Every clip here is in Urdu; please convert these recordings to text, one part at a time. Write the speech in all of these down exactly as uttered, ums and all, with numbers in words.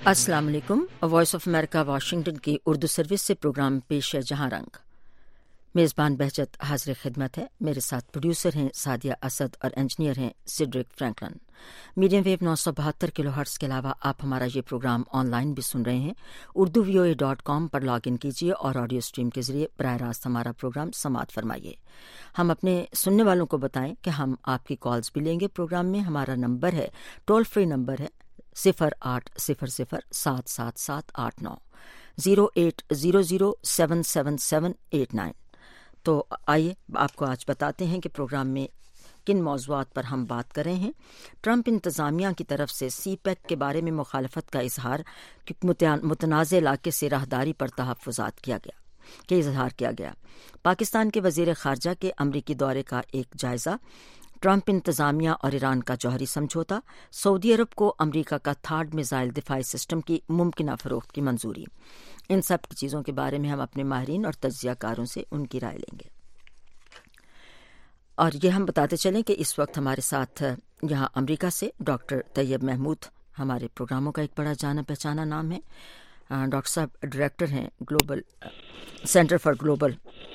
अस्सलाम वालेकुम। वॉइस ऑफ अमेरिका वाशिंगटन की उर्दू सर्विस से प्रोग्राम पेश है जहां रंग। मेज़बान बहजत हाजिर खिदमत है। मेरे साथ प्रोड्यूसर हैं सादिया असद और इंजीनियर हैं सिड्रिक फ्रैंकलिन। मीडियम वेव नौ सौ बहत्तर किलो हर्ट्स के अलावा आप हमारा ये प्रोग्राम ऑनलाइन भी सुन रहे हैं। Urdu V O A dot com पर लॉग इन कीजिए और ऑडियो स्ट्रीम के जरिए बराह रास्त हमारा प्रोग्राम समाअत फरमाइए। हम अपने सुनने वालों को बताएं कि हम आपकी कॉल्स भी लेंगे प्रोग्राम में। हमारा नंबर है, टोल फ्री नंबर है सिफर आठ सिफर सिफर सात सात सात आठ नौ zero eight zero zero seven seven seven eight nine. तो आइए आपको आज बताते हैं कि प्रोग्राम में किन मौज़ूआत पर हम बात कर रहे हैं। ट्रंप इंतज़ामिया की तरफ से सी पैक के बारे में मुखालफत का इजहार, मुतनाज़ इलाके से राहदारी पर तहफ़्फ़ुज़ात किया गया के इजहार किया गया। पाकिस्तान के वज़ीर ख़ारजा के अमरीकी दौरे का एक जायज़ा, ट्रंप इंतज़ामिया और ईरान का जौहरी समझौता, सऊदी अरब को अमरीका का थार्ड मिसाइल दिफाई सिस्टम की मुमकिना फ़रोख्त की मंजूरी। इन सब चीज़ों के बारे में हम अपने माहिरीन और तज्ज़ियाकारों से उनकी राय लेंगे। और ये हम बताते चलें कि इस वक्त हमारे साथ यहाँ अमरीका से डॉक्टर तैयब महमूद, हमारे प्रोग्रामों का एक बड़ा जाना पहचाना नाम है। डॉक्टर साहब डायरेक्टर हैं Global Center for Global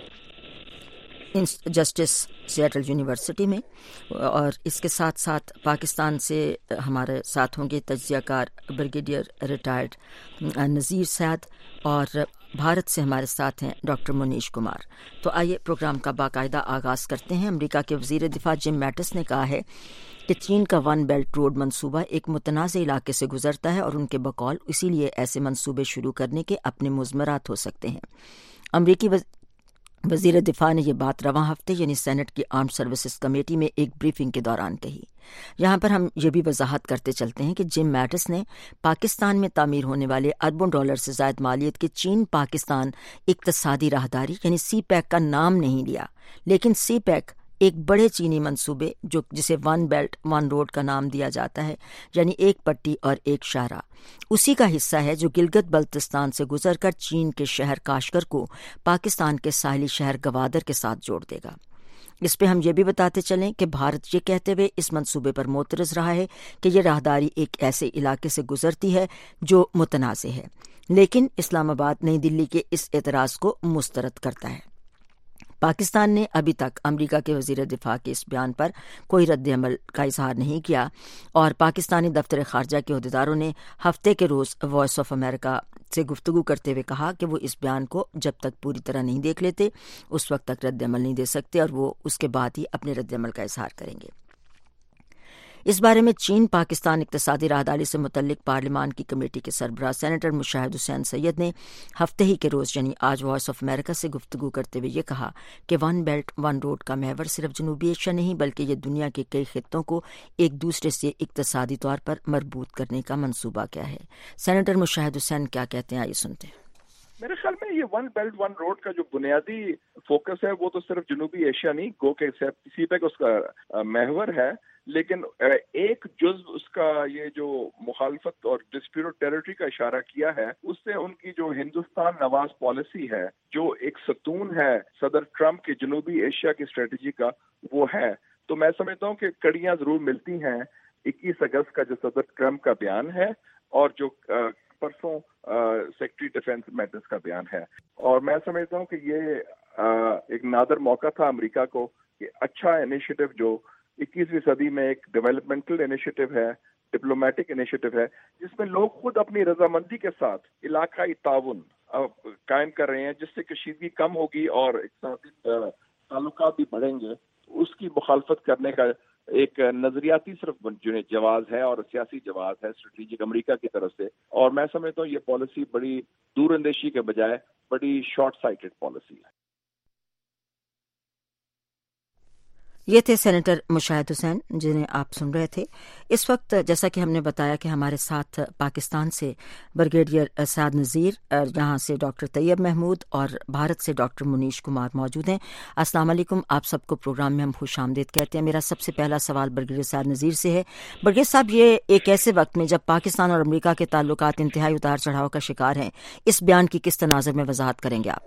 Justice Seattle University में, और इसके साथ साथ पाकिस्तान से हमारे साथ होंगे तज्ज़ियाकार ब्रिगेडियर रिटायर्ड नज़ीर सैद, और भारत से हमारे साथ हैं डॉक्टर मुनीश कुमार। तो आइए प्रोग्राम का बाकायदा आगाज़ करते हैं। अमेरिका के वज़ीर दिफा जिम मैटिस ने कहा है कि चीन का वन बेल्ट रोड मंसूबा एक मुतनाज़ इलाके से गुजरता है और उनके बकौल इसीलिए ऐसे मंसूबे शुरू करने के अपने मुज़मरात हो सकते हैं। अमरीकी वज... वज़ीर दिफा ने यह बात रवां हफ्ते यानी सेनेट की आर्म्ड सर्विसेज कमेटी में एक ब्रीफिंग के दौरान कही। यहाँ पर हम ये भी वजाहत करते चलते हैं कि जिम मैटिस ने पाकिस्तान में तामीर होने वाले अरबों डॉलर से ज़ायद मालियत के चीन पाकिस्तान इक्तसादी राहदारी यानी सी पैक का नाम नहीं लिया, लेकिन सी पैक एक बड़े चीनी मंसूबे जो जिसे वन बेल्ट वन रोड का नाम दिया जाता है, यानी एक पट्टी और एक शारा, उसी का हिस्सा है जो गिलगित बल्तिस्तान से गुजरकर चीन के शहर काशगर को पाकिस्तान के साहिली शहर गवादर के साथ जोड़ देगा। इस पे हम ये भी बताते चलें कि भारत ये कहते हुए इस मंसूबे पर मोतरज़ रहा है कि यह राहदारी एक ऐसे इलाके से गुजरती है जो मुतनाज़ है, लेकिन इस्लामाबाद नई दिल्ली के इस एतराज़ को मुस्तरद करता है। पाकिस्तान ने अभी तक अमेरिका के वज़ीर दिफा के इस बयान पर कोई रद्द-ए-अमल का इजहार नहीं किया, और पाकिस्तानी दफ्तर ख़ारजा के अहदेदारों ने हफ्ते के रोज़ वॉइस ऑफ अमेरिका से गुफ्तगू करते हुए कहा कि वो इस बयान को जब तक पूरी तरह नहीं देख लेते उस वक्त तक रद्द-ए-अमल नहीं दे सकते, और वो उसके बाद ही अपने रद्द-ए-अमल का इजहार करेंगे। इस बारे में चीन पाकिस्तान इक्तसादी राहदारी से मुतल्लिक पार्लिमान की कमेटी के सरबराह सेनेटर मुशाहिद हुसैन सैयद ने हफ्ते ही के रोज़ यानी आज वॉइस ऑफ अमेरिका से गुफ्तगू करते हुए ये कहा कि वन बेल्ट वन रोड का महवर सिर्फ जनूबी एशिया नहीं बल्कि ये दुनिया के कई खित्तों को एक दूसरे से इक्तसादी तौर पर मरबूत करने का मंसूबा क्या है। सेनेटर मुशाहिद हुसैन क्या कहते हैं, आइए सुनते हैं। मेरे ख्याल में ये वन बेल्ट वन रोड का जो बुनियादी फोकस है वो तो सिर्फ जनूबी एशिया नहीं, गो के सी पैक उसका महवर है, लेकिन एक जुज़ उसका ये जो मुखालफत और डिस्प्यूटेड टेरिटरी का इशारा किया है, उससे उनकी जो हिंदुस्तान नवाज पॉलिसी है, जो एक सतून है सदर ट्रंप की जनूबी एशिया की स्ट्रेटजी का, वो है। तो मैं समझता हूँ कि कड़ियाँ जरूर मिलती हैं इक्कीस अगस्त का जो सदर ट्रंप का बयान है और जो परसों सेक्रेटरी डिफेंस मैटिस का बयान है, और मैं समझता हूँ कि ये आ, एक नादर मौका था अमेरिका को कि अच्छा इनिशिएटिव जो इक्कीसवीं सदी में एक डेवलपमेंटल इनिशिएटिव है, डिप्लोमेटिक इनिशिएटिव है, जिसमें लोग खुद अपनी रजामंदी के साथ इलाकाई ताउन कायम कर रहे हैं, जिससे कशीदगी कम होगी और इक़्तिसादी ताल्लुकात भी बढ़ेंगे, उसकी मुखालफत करने का एक नजरियाती सिर्फ जो जवाब है और सियासी जवाब है स्ट्रेटेजिक अमेरिका की तरफ से। और मैं समझता हूँ ये पॉलिसी बड़ी दूर अंदेशी के बजाय बड़ी शॉर्ट साइटेड पॉलिसी है। ये थे सेनेटर मुशाहिद हुसैन जिन्हें आप सुन रहे थे। इस वक्त जैसा कि हमने बताया कि हमारे साथ पाकिस्तान से ब्रिगेडियर सैद नज़ीर, यहाँ से डॉक्टर तैयब महमूद और भारत से डॉक्टर मुनीश कुमार मौजूद हैं। अस्सलाम वालेकुम, आप सबको प्रोग्राम में हम खुश आमदीद कहते हैं। मेरा सबसे पहला सवाल ब्रिगेडियर सैद नज़ीर से है। ब्रिगेडियर साहब, ये एक ऐसे वक्त में जब पाकिस्तान और अमेरिका के ताल्लुकात इंतहाई उतार चढ़ाव का शिकार हैं, इस बयान की किस तनाज़ुर में वजाहत करेंगे आप?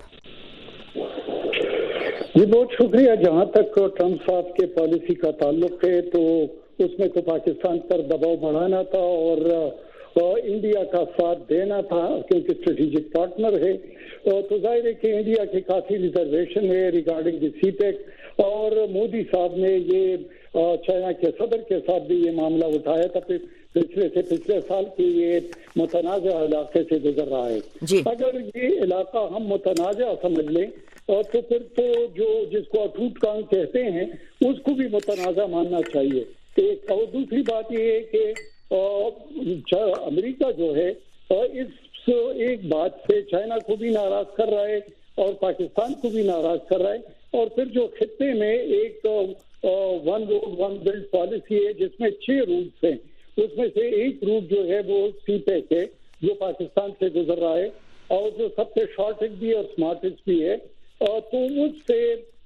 जी बहुत शुक्रिया। जहाँ तक ट्रंप साहब के पॉलिसी का ताल्लुक है तो उसमें तो पाकिस्तान पर दबाव बढ़ाना था और انڈیا کا ساتھ دینا تھا کیونکہ اسٹریٹجک پارٹنر ہے. تو ظاہر ہے کہ انڈیا کی کافی ریزرویشن ہے ریگارڈنگ دی سی پیک، اور مودی صاحب نے یہ چائنا کے صدر کے ساتھ بھی یہ معاملہ اٹھایا تھا. پچھلے سے پچھلے سال کی یہ متنازع علاقے سے گزر رہا ہے. جی. اگر یہ علاقہ ہم متنازع سمجھ لیں اور تو پھر تو جو جس کو اٹوٹ کام کہتے ہیں اس کو بھی متنازع ماننا چاہیے. ایک اور دوسری بات یہ ہے کہ امریکہ جو ہے اس ایک بات سے چائنا کو بھی ناراض کر رہا ہے اور پاکستان کو بھی ناراض کر رہا ہے. اور پھر جو خطے میں ایک one road one belt policy ہے جس میں چھ روٹس ہیں، اس میں سے ایک روٹ جو ہے وہ سی پیک ہے جو پاکستان سے گزر رہا ہے اور جو سب سے شارٹیسٹ بھی اور اسمارٹیسٹ بھی ہے. تو اس سے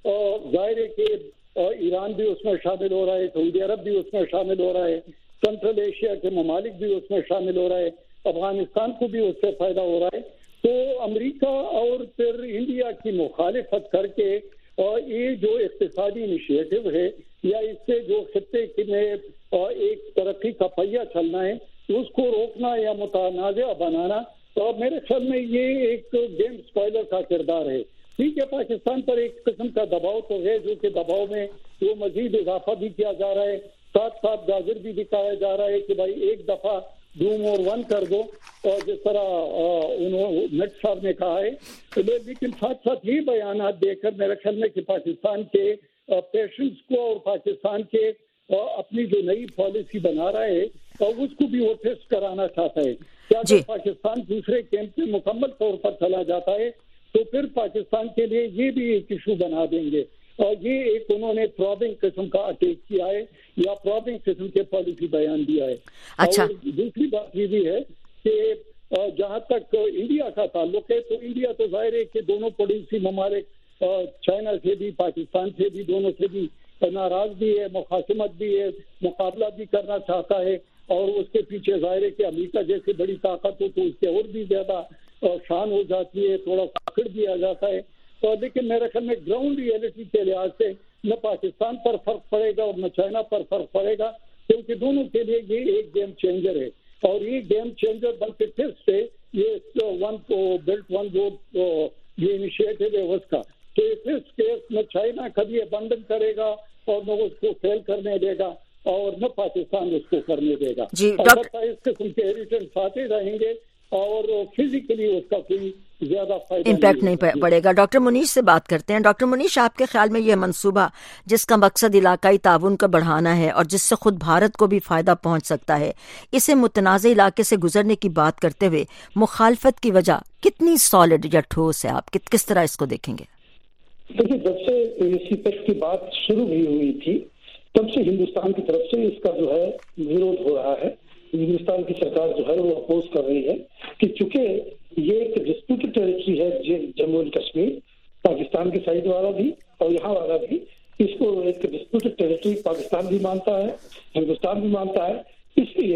ظاہر ہے کہ ایران بھی اس میں شامل ہو رہا ہے، سعودی عرب بھی اس میں شامل ہو رہا ہے، سنٹرل ایشیا کے ممالک بھی اس میں شامل ہو رہا ہے، افغانستان کو بھی اس سے فائدہ ہو رہا ہے. تو امریکہ اور پھر انڈیا کی مخالفت کر کے اور یہ جو اقتصادی انیشیٹو ہے یا اس سے جو خطے میں ایک ترقی کا پہیہ چلنا ہے اس کو روکنا یا متنازع بنانا، تو میرے خیال میں یہ ایک گیم اسپوائلر کا کردار ہے. ٹھیک ہے، پاکستان پر ایک قسم کا دباؤ تو ہے جو کہ دباؤ میں وہ مزید اضافہ بھی کیا جا رہا ہے، ساتھ ساتھ گاجر بھی دکھایا جا رہا ہے کہ بھائی ایک دفعہ ڈوم اور ون کر دو، اور جس طرح انہوں نٹ صاحب نے کہا ہے. لیکن ساتھ ساتھ یہ بیانات دے کر میرے خیال میں کہ پاکستان کے پیشنٹس کو اور پاکستان کے اپنی جو نئی پالیسی بنا رہا ہے اس کو بھی وہ ٹیسٹ کرانا چاہتا ہے. کیا جب پاکستان دوسرے کیمپ میں مکمل طور پر چلا جاتا ہے تو پھر پاکستان کے لیے یہ بھی ایک ایشو بنا دیں گے، اور یہ ایک انہوں نے پرابنگ قسم کا اٹیک کیا ہے یا پرابنگ قسم کے پالیسی بیان دیا ہے. اچھا. اور دوسری بات یہ بھی ہے کہ جہاں تک انڈیا کا تعلق ہے تو انڈیا تو ظاہر ہے کہ دونوں پڑوسی ممالک چائنا سے بھی پاکستان سے بھی دونوں سے بھی ناراض بھی ہے، مخاصمت بھی ہے، مقابلہ بھی کرنا چاہتا ہے، اور اس کے پیچھے ظاہر ہے کہ امریکہ جیسی بڑی طاقت ہو تو اس سے اور بھی زیادہ شان ہو جاتی ہے، تھوڑا پکڑ بھی آ جاتا ہے. تو لیکن میرے خیال میں گراؤنڈ ریئلٹی کے لحاظ سے نہ پاکستان پر فرق پڑے گا اور نہ چائنا پر فرق پڑے گا، کیونکہ دونوں کے لیے یہ ایک گیم چینجر ہے. اور یہ گیم چینجر بلکہ پھر سے یہ ون بیلٹ ون روڈ یہ انیشیٹو ہے اس کا، تو اس کیس نہ چائنا کبھی ابنڈن کرے گا اور نہ اس کو فیل کرنے دے گا اور نہ پاکستان اس کو کرنے دے گا. البتہ اس قسم کے ایریٹنٹس آتے رہیں گے اور فزیکلی اس کا کوئی زیادہ فائدہ امپیکٹ نہیں پڑے گا. ڈاکٹر منیش سے بات کرتے ہیں. ڈاکٹر منیش، آپ کے خیال میں یہ منصوبہ جس کا مقصد علاقائی تعاون کو بڑھانا ہے اور جس سے خود بھارت کو بھی فائدہ پہنچ سکتا ہے، اسے متنازع علاقے سے گزرنے کی بات کرتے ہوئے مخالفت کی وجہ کتنی سالڈ یا ٹھوس ہے؟ آپ کس طرح اس کو دیکھیں گے؟ دیکھیے، جب سے سی پیک کی بات شروع بھی ہوئی تھی تب سے ہندوستان کی طرف سے اس کا جو ہے وروධ ہو رہا ہے. ہندوستان کی سرکار جو ہے وہ اپوز کر رہی ہے کہ چونکہ یہ ایک ڈسپیوٹڈ ٹیریٹری ہے جموں اینڈ کشمیر، پاکستان کے سائڈ والا بھی اور یہاں والا بھی اس کو ایک ڈسپیوٹڈ ٹیریٹری پاکستان بھی مانتا ہے، ہندوستان بھی مانتا ہے. اس لیے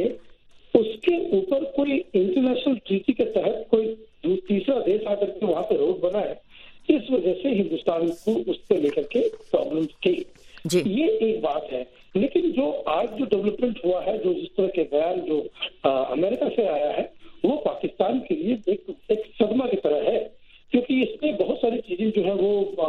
اس کے اوپر کوئی انٹرنیشنل ٹریٹی کے تحت کوئی تیسرا دیش آ کر کے وہاں پہ روڈ بنا ہے، اس وجہ سے ہندوستان کو اس پہ لے کر کے پرابلم تھی. جی. یہ ایک بات ہے. لیکن جو آج جو ڈیولپمنٹ ہوا ہے، جو جس طرح کے بیان جو امریکہ سے آیا ہے، وہ پاکستان کے لیے ایک ایک صدمہ کی طرح ہے، کیونکہ اس میں بہت ساری چیزیں جو ہے وہ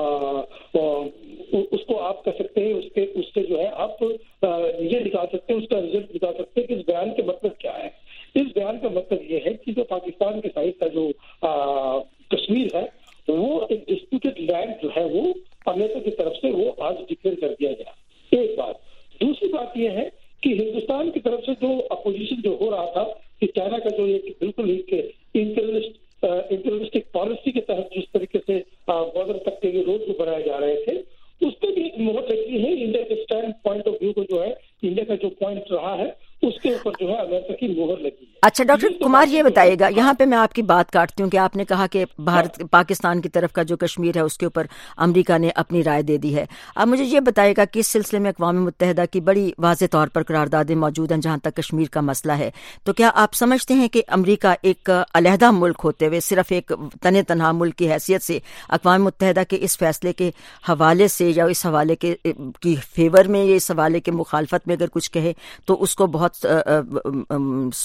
اس کو آپ کہہ سکتے ہیں، اس کے اس سے جو ہے آپ یہ نکال سکتے ہیں، اس کا رزلٹ نکال سکتے ہیں کہ اس بیان کا مطلب کیا ہے. اس بیان کا مطلب یہ ہے کہ جو پاکستان کے سائڈ کا جو کشمیر ہے وہ ایک ڈسپیوٹڈ لینڈ جو ہے وہ امریکہ کی طرف سے وہ آج ڈکلیئر کر دیا گیا. ایک بات. دوسری بات یہ ہے کہ ہندوستان کی طرف سے جو اپوزیشن جو ہو رہا تھا کہ چائنا کا جو ایک بالکل ایک انٹرسٹک پالیسی کے تحت جس طریقے سے بارڈر تک کے روڈ کو بنائے جا رہے تھے، اس پہ بھی ایک مہر لگی ہے. انڈیا کے اسٹینڈ پوائنٹ آف ویو کو جو ہے انڈیا کا جو پوائنٹ رہا ہے اس کے اوپر جو ہے امریکہ کی مہر لگی ہے. اچھا ڈاکٹر کمار، یہ بتائیے گا، یہاں پہ میں آپ کی بات کاٹتی ہوں کہ آپ نے کہا کہ بھارت پاکستان کی طرف کا جو کشمیر ہے اس کے اوپر امریکہ نے اپنی رائے دے دی ہے. اب مجھے یہ بتائیے گا کہ اس سلسلے میں اقوام متحدہ کی بڑی واضح طور پر قراردادیں موجود ہیں جہاں تک کشمیر کا مسئلہ ہے. تو کیا آپ سمجھتے ہیں کہ امریکہ ایک علیحدہ ملک ہوتے ہوئے صرف ایک تن تنہا ملک کی حیثیت سے اقوام متحدہ کے اس فیصلے کے حوالے سے یا اس حوالے کے کی فیور میں یا اس حوالے کے مخالفت میں اگر کچھ کہے تو اس کو بہت سالڈ طور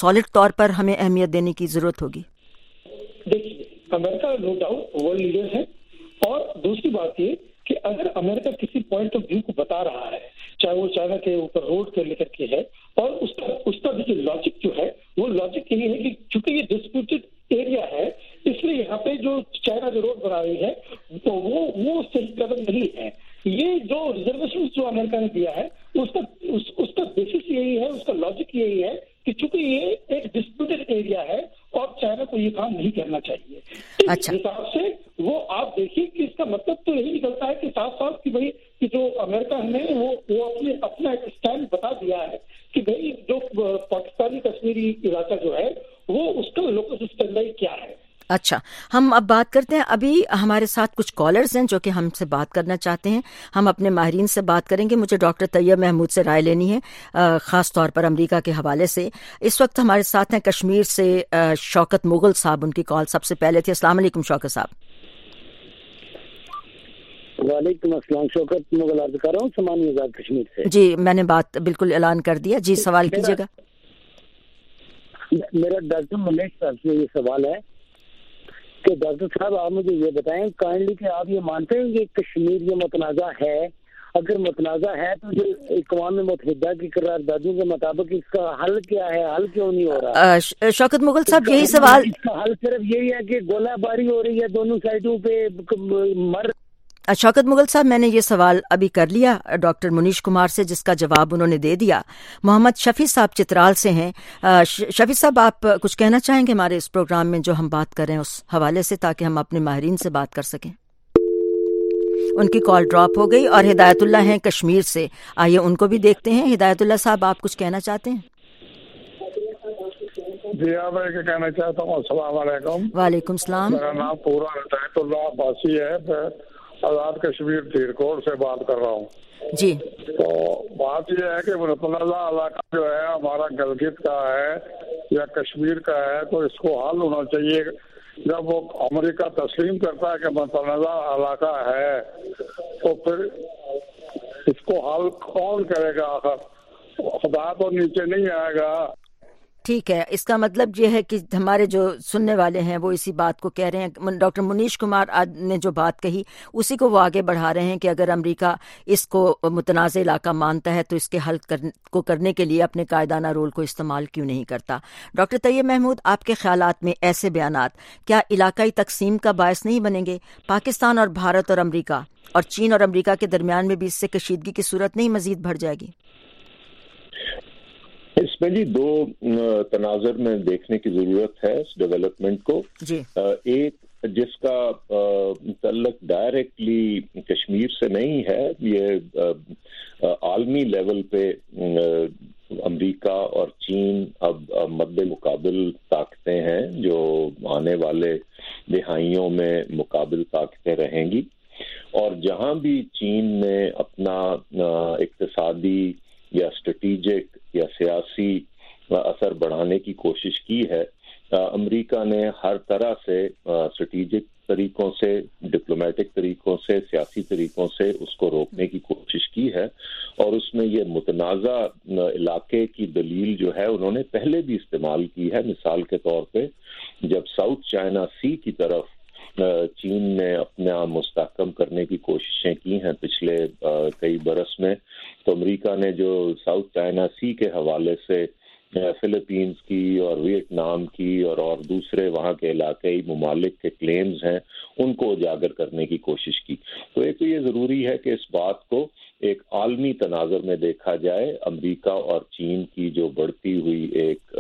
پر ہمیں اہمیت دینے کی ضرورت ہوگی؟ دیکھیے امریکہ نو ڈاؤٹ ورلڈ لیڈر ہے، اور دوسری بات یہ کہ اگر امریکہ کسی پوائنٹ آف ویو کو بتا رہا ہے، چاہے وہ چائنا کے اوپر روڈ کے لے کر کے ہے، اور اس کا اس کا جو لاجک جو ہے وہ لاجک یہی ہے کہ چونکہ یہ ڈسپیوٹڈ ایریا ہے، اس لیے یہاں پہ جو چائنا جو روڈ بنا رہی ہے تو وہ وہ صحیح قدم نہیں ہے. یہ جو ریزرویشن جو امریکہ نے دیا ہے اس کا اس, اس کا بیسس یہی ہے، اس کا لاجک یہی ہے کہ چونکہ یہ ایک ڈسپیوٹڈ ایریا ہے اور چائنا کو یہ کام نہیں کرنا چاہیے. اس حساب سے وہ آپ دیکھیے کہ اس کا مطلب تو یہی نکلتا ہے کہ صاف صاف کہ بھائی کہ جو امریکہ نے وہ وہ اپنے اپنا ایک اسٹینڈ بتا دیا ہے کہ بھائی جو پاکستانی کشمیری علاقہ جو ہے وہ اس کا لوکس اسٹینڈرڈ کیا ہے. اچھا، ہم اب بات کرتے ہیں، ابھی ہمارے ساتھ کچھ کالرز ہیں جو کہ ہم سے بات کرنا چاہتے ہیں. ہم اپنے ماہرین سے بات کریں گے. مجھے ڈاکٹر طیب محمود سے رائے لینی ہے خاص طور پر امریکہ کے حوالے سے. اس وقت ہمارے ساتھ ہیں کشمیر سے شوکت مغل صاحب، ان کی کال سب سے پہلے تھی. السلام علیکم شوکت صاحب. وعلیکم السلام، شوکت مغل عرض کر رہا ہوں سمانی آزاد کشمیر سے. جی میں نے بات بالکل اعلان کر دیا. جی سوال کیجیے گا. میرا ڈاکٹر منیش صاحب سے یہ سوال ہے کہ ڈاکٹر صاحب آپ مجھے یہ بتائیں کائنڈلی کہ آپ یہ مانتے ہیں کہ کشمیر یہ متنازع ہے؟ اگر متنازع ہے تو جو اقوام متحدہ کی قراردادوں کے مطابق اس کا حل کیا ہے؟ حل کیوں نہیں ہو رہا؟ شوکت مغل صاحب یہی سوال، اس کا حل صرف یہی ہے کہ گولہ باری ہو رہی ہے دونوں سائڈوں پہ مر. شوکت مغل صاحب میں نے یہ سوال ابھی کر لیا ڈاکٹر منیش کمار سے، جس کا جواب انہوں نے دے دیا. محمد شفیع صاحب چترال سے ہیں. شفیع صاحب آپ کچھ کہنا چاہیں گے ہمارے اس پروگرام میں جو ہم بات کر رہے ہیں اس حوالے سے، تاکہ ہم اپنے ماہرین سے بات کر سکیں؟ ان کی کال ڈراپ ہو گئی. اور ہدایت اللہ ہیں کشمیر سے، آئیے ان کو بھی دیکھتے ہیں. ہدایت اللہ صاحب آپ کچھ کہنا چاہتے ہیں؟ جی ہاں میں کہنا چاہتا ہوں. السلام علیکم. وعلیکم السلام. میرا نام پورا ہدایت اللہ عباسی ہے، آزاد کشمیر تیرکوٹ سے بات کر رہا ہوں. جی تو بات یہ ہے کہ متنازع علاقہ جو ہے ہمارا گلگت کا ہے یا کشمیر کا ہے، تو اس کو حل ہونا چاہیے. جب وہ امریکہ تسلیم کرتا ہے کہ متنازع علاقہ ہے تو پھر اس کو حل کون کرے گا؟ آخر خدا تو نیچے نہیں آئے گا. ٹھیک ہے، اس کا مطلب یہ ہے کہ ہمارے جو سننے والے ہیں وہ اسی بات کو کہہ رہے ہیں. ڈاکٹر منیش کمار نے جو بات کہی اسی کو وہ آگے بڑھا رہے ہیں کہ اگر امریکہ اس کو متنازع علاقہ مانتا ہے تو اس کے حل کو کرنے کے لیے اپنے قائدانہ رول کو استعمال کیوں نہیں کرتا. ڈاکٹر طیب محمود، آپ کے خیالات میں ایسے بیانات کیا علاقائی تقسیم کا باعث نہیں بنیں گے؟ پاکستان اور بھارت اور امریکہ اور چین اور امریکہ کے درمیان میں بھی اس سے کشیدگی کی صورت نہیں مزید بڑھ جائے گی؟ اس میں جی دو تناظر میں دیکھنے کی ضرورت ہے اس ڈیولپمنٹ کو. جی ایک جس کا تعلق ڈائریکٹلی کشمیر سے نہیں ہے، یہ عالمی لیول پہ امریکہ اور چین اب مد مقابل طاقتیں ہیں جو آنے والے دہائیوں میں مقابل طاقتیں رہیں گی. اور جہاں بھی چین نے اپنا اقتصادی یا اسٹریٹجک یا سیاسی اثر بڑھانے کی کوشش کی ہے، امریکہ نے ہر طرح سے اسٹریٹجک طریقوں سے، ڈپلومیٹک طریقوں سے، سیاسی طریقوں سے اس کو روکنے کی کوشش کی ہے. اور اس میں یہ متنازع علاقے کی دلیل جو ہے انہوں نے پہلے بھی استعمال کی ہے. مثال کے طور پہ جب ساؤتھ چائنا سی کی طرف چین نے اپنا مستحکم کرنے کی کوششیں کی ہیں پچھلے کئی برس میں، تو امریکہ نے جو ساؤتھ چائنا سی کے حوالے سے فلپینز کی اور ویتنام کی اور اور دوسرے وہاں کے علاقائی ممالک کے کلیمز ہیں ان کو اجاگر کرنے کی کوشش کی. تو ایک تو یہ ضروری ہے کہ اس بات کو ایک عالمی تناظر میں دیکھا جائے. امریکہ اور چین کی جو بڑھتی ہوئی ایک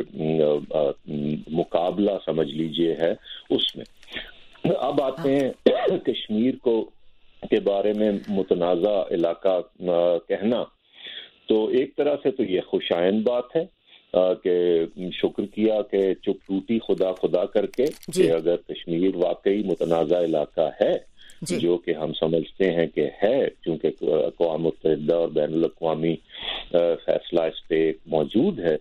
مقابلہ سمجھ لیجئے ہے اس میں. اب آتے ہیں کشمیر کو کے بارے میں متنازع علاقہ کہنا، تو ایک طرح سے تو یہ خوشائند بات ہے کہ شکر کیا کہ چپ ٹوٹی خدا خدا کر کے کہ اگر کشمیر واقعی متنازع علاقہ ہے جی. جو کہ ہم سمجھتے ہیں کہ ہے، کیونکہ اقوام متحدہ اور بین الاقوامی فیصلہ اس پہ موجود ہے،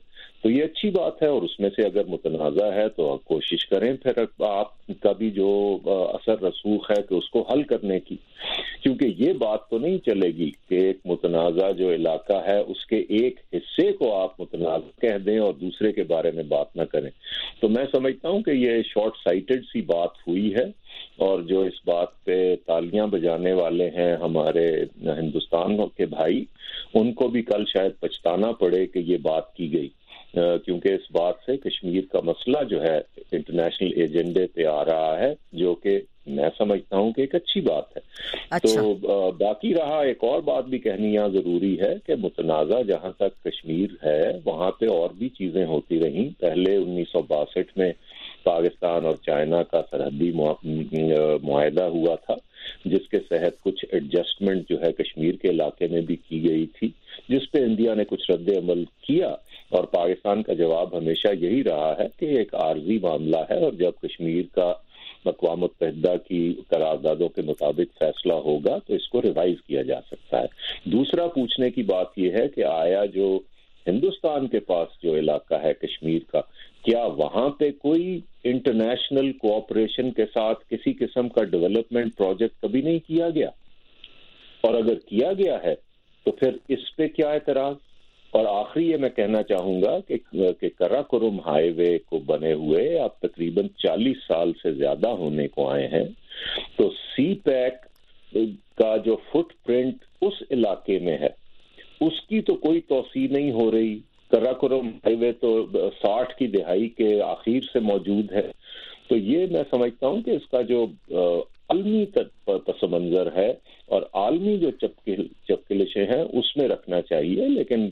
تو یہ اچھی بات ہے، اور اس میں سے اگر متنازع ہے تو کوشش کریں پھر آپ کا بھی جو اثر رسوخ ہے کہ اس کو حل کرنے کی، کیونکہ یہ بات تو نہیں چلے گی کہ ایک متنازع جو علاقہ ہے اس کے ایک حصے کو آپ متنازع کہہ دیں اور دوسرے کے بارے میں بات نہ کریں. تو میں سمجھتا ہوں کہ یہ شارٹ سائٹڈ سی بات ہوئی ہے، اور جو اس بات پہ تالیاں بجانے والے ہیں ہمارے ہندوستان کے بھائی، ان کو بھی کل شاید پچھتانا پڑے کہ یہ بات کی گئی، کیونکہ اس بات سے کشمیر کا مسئلہ جو ہے انٹرنیشنل ایجنڈے پہ آ رہا ہے، جو کہ میں سمجھتا ہوں کہ ایک اچھی بات ہے. اچھا. تو باقی رہا ایک اور بات بھی کہنی یہاں ضروری ہے کہ متنازع جہاں تک کشمیر ہے وہاں پہ اور بھی چیزیں ہوتی رہیں. پہلے انیس سو باسٹھ میں پاکستان اور چائنا کا سرحدی معاہدہ ہوا تھا، جس کے تحت کچھ ایڈجسٹمنٹ جو ہے کشمیر کے علاقے میں بھی کی گئی تھی، جس پہ انڈیا نے کچھ رد عمل کیا، اور پاکستان کا جواب ہمیشہ یہی رہا ہے کہ ایک عارضی معاملہ ہے، اور جب کشمیر کا اقوام متحدہ کی قراردادوں کے مطابق فیصلہ ہوگا تو اس کو ریوائز کیا جا سکتا ہے. دوسرا پوچھنے کی بات یہ ہے کہ آیا جو ہندوستان کے پاس جو علاقہ ہے کشمیر کا، کیا وہاں پہ کوئی انٹرنیشنل کوآپریشن کے ساتھ کسی قسم کا ڈیولپمنٹ پروجیکٹ کبھی نہیں کیا گیا؟ اور اگر کیا گیا ہے تو پھر اس پہ کیا اعتراض؟ اور آخری یہ میں کہنا چاہوں گا کہ کہ کراکورم ہائی وے کو بنے ہوئے اب تقریباً چالیس سال سے زیادہ ہونے کو آئے ہیں، تو سی پیک کا جو فٹ پرنٹ اس علاقے میں ہے اس کی تو کوئی توسیع نہیں ہو رہی. کراکورم ہائی وے تو ساٹھ کی دہائی کے آخر سے موجود ہے. تو یہ میں سمجھتا ہوں کہ اس کا جو عالمی پس منظر ہے اور عالمی جو چپکلشیں ہیں اس میں رکھنا چاہیے، لیکن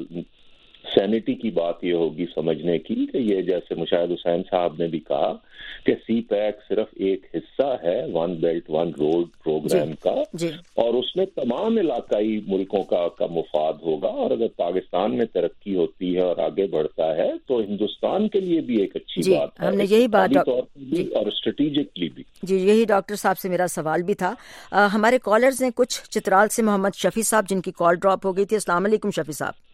سینٹی کی بات یہ ہوگی سمجھنے کی کہ یہ جیسے مشاہد حسین صاحب نے بھی کہا کہ سی پیک صرف ایک حصہ ہے one belt one road programme جی, کا جی. اور اس میں تمام علاقائی ملکوں کا کا مفاد ہوگا، اور اگر پاکستان میں ترقی ہوتی ہے اور آگے بڑھتا ہے تو ہندوستان کے لیے بھی ایک اچھی جی, بات ہے، ہم نے یہی بات جی. اور اسٹریٹجکلی بھی جی یہی ڈاکٹر صاحب سے میرا سوال بھی تھا. آ, ہمارے کالرز ہیں کچھ چترال سے محمد شفیع صاحب جن کی کال ڈراپ ہو گئی تھی. السلام علیکم شفیع صاحب.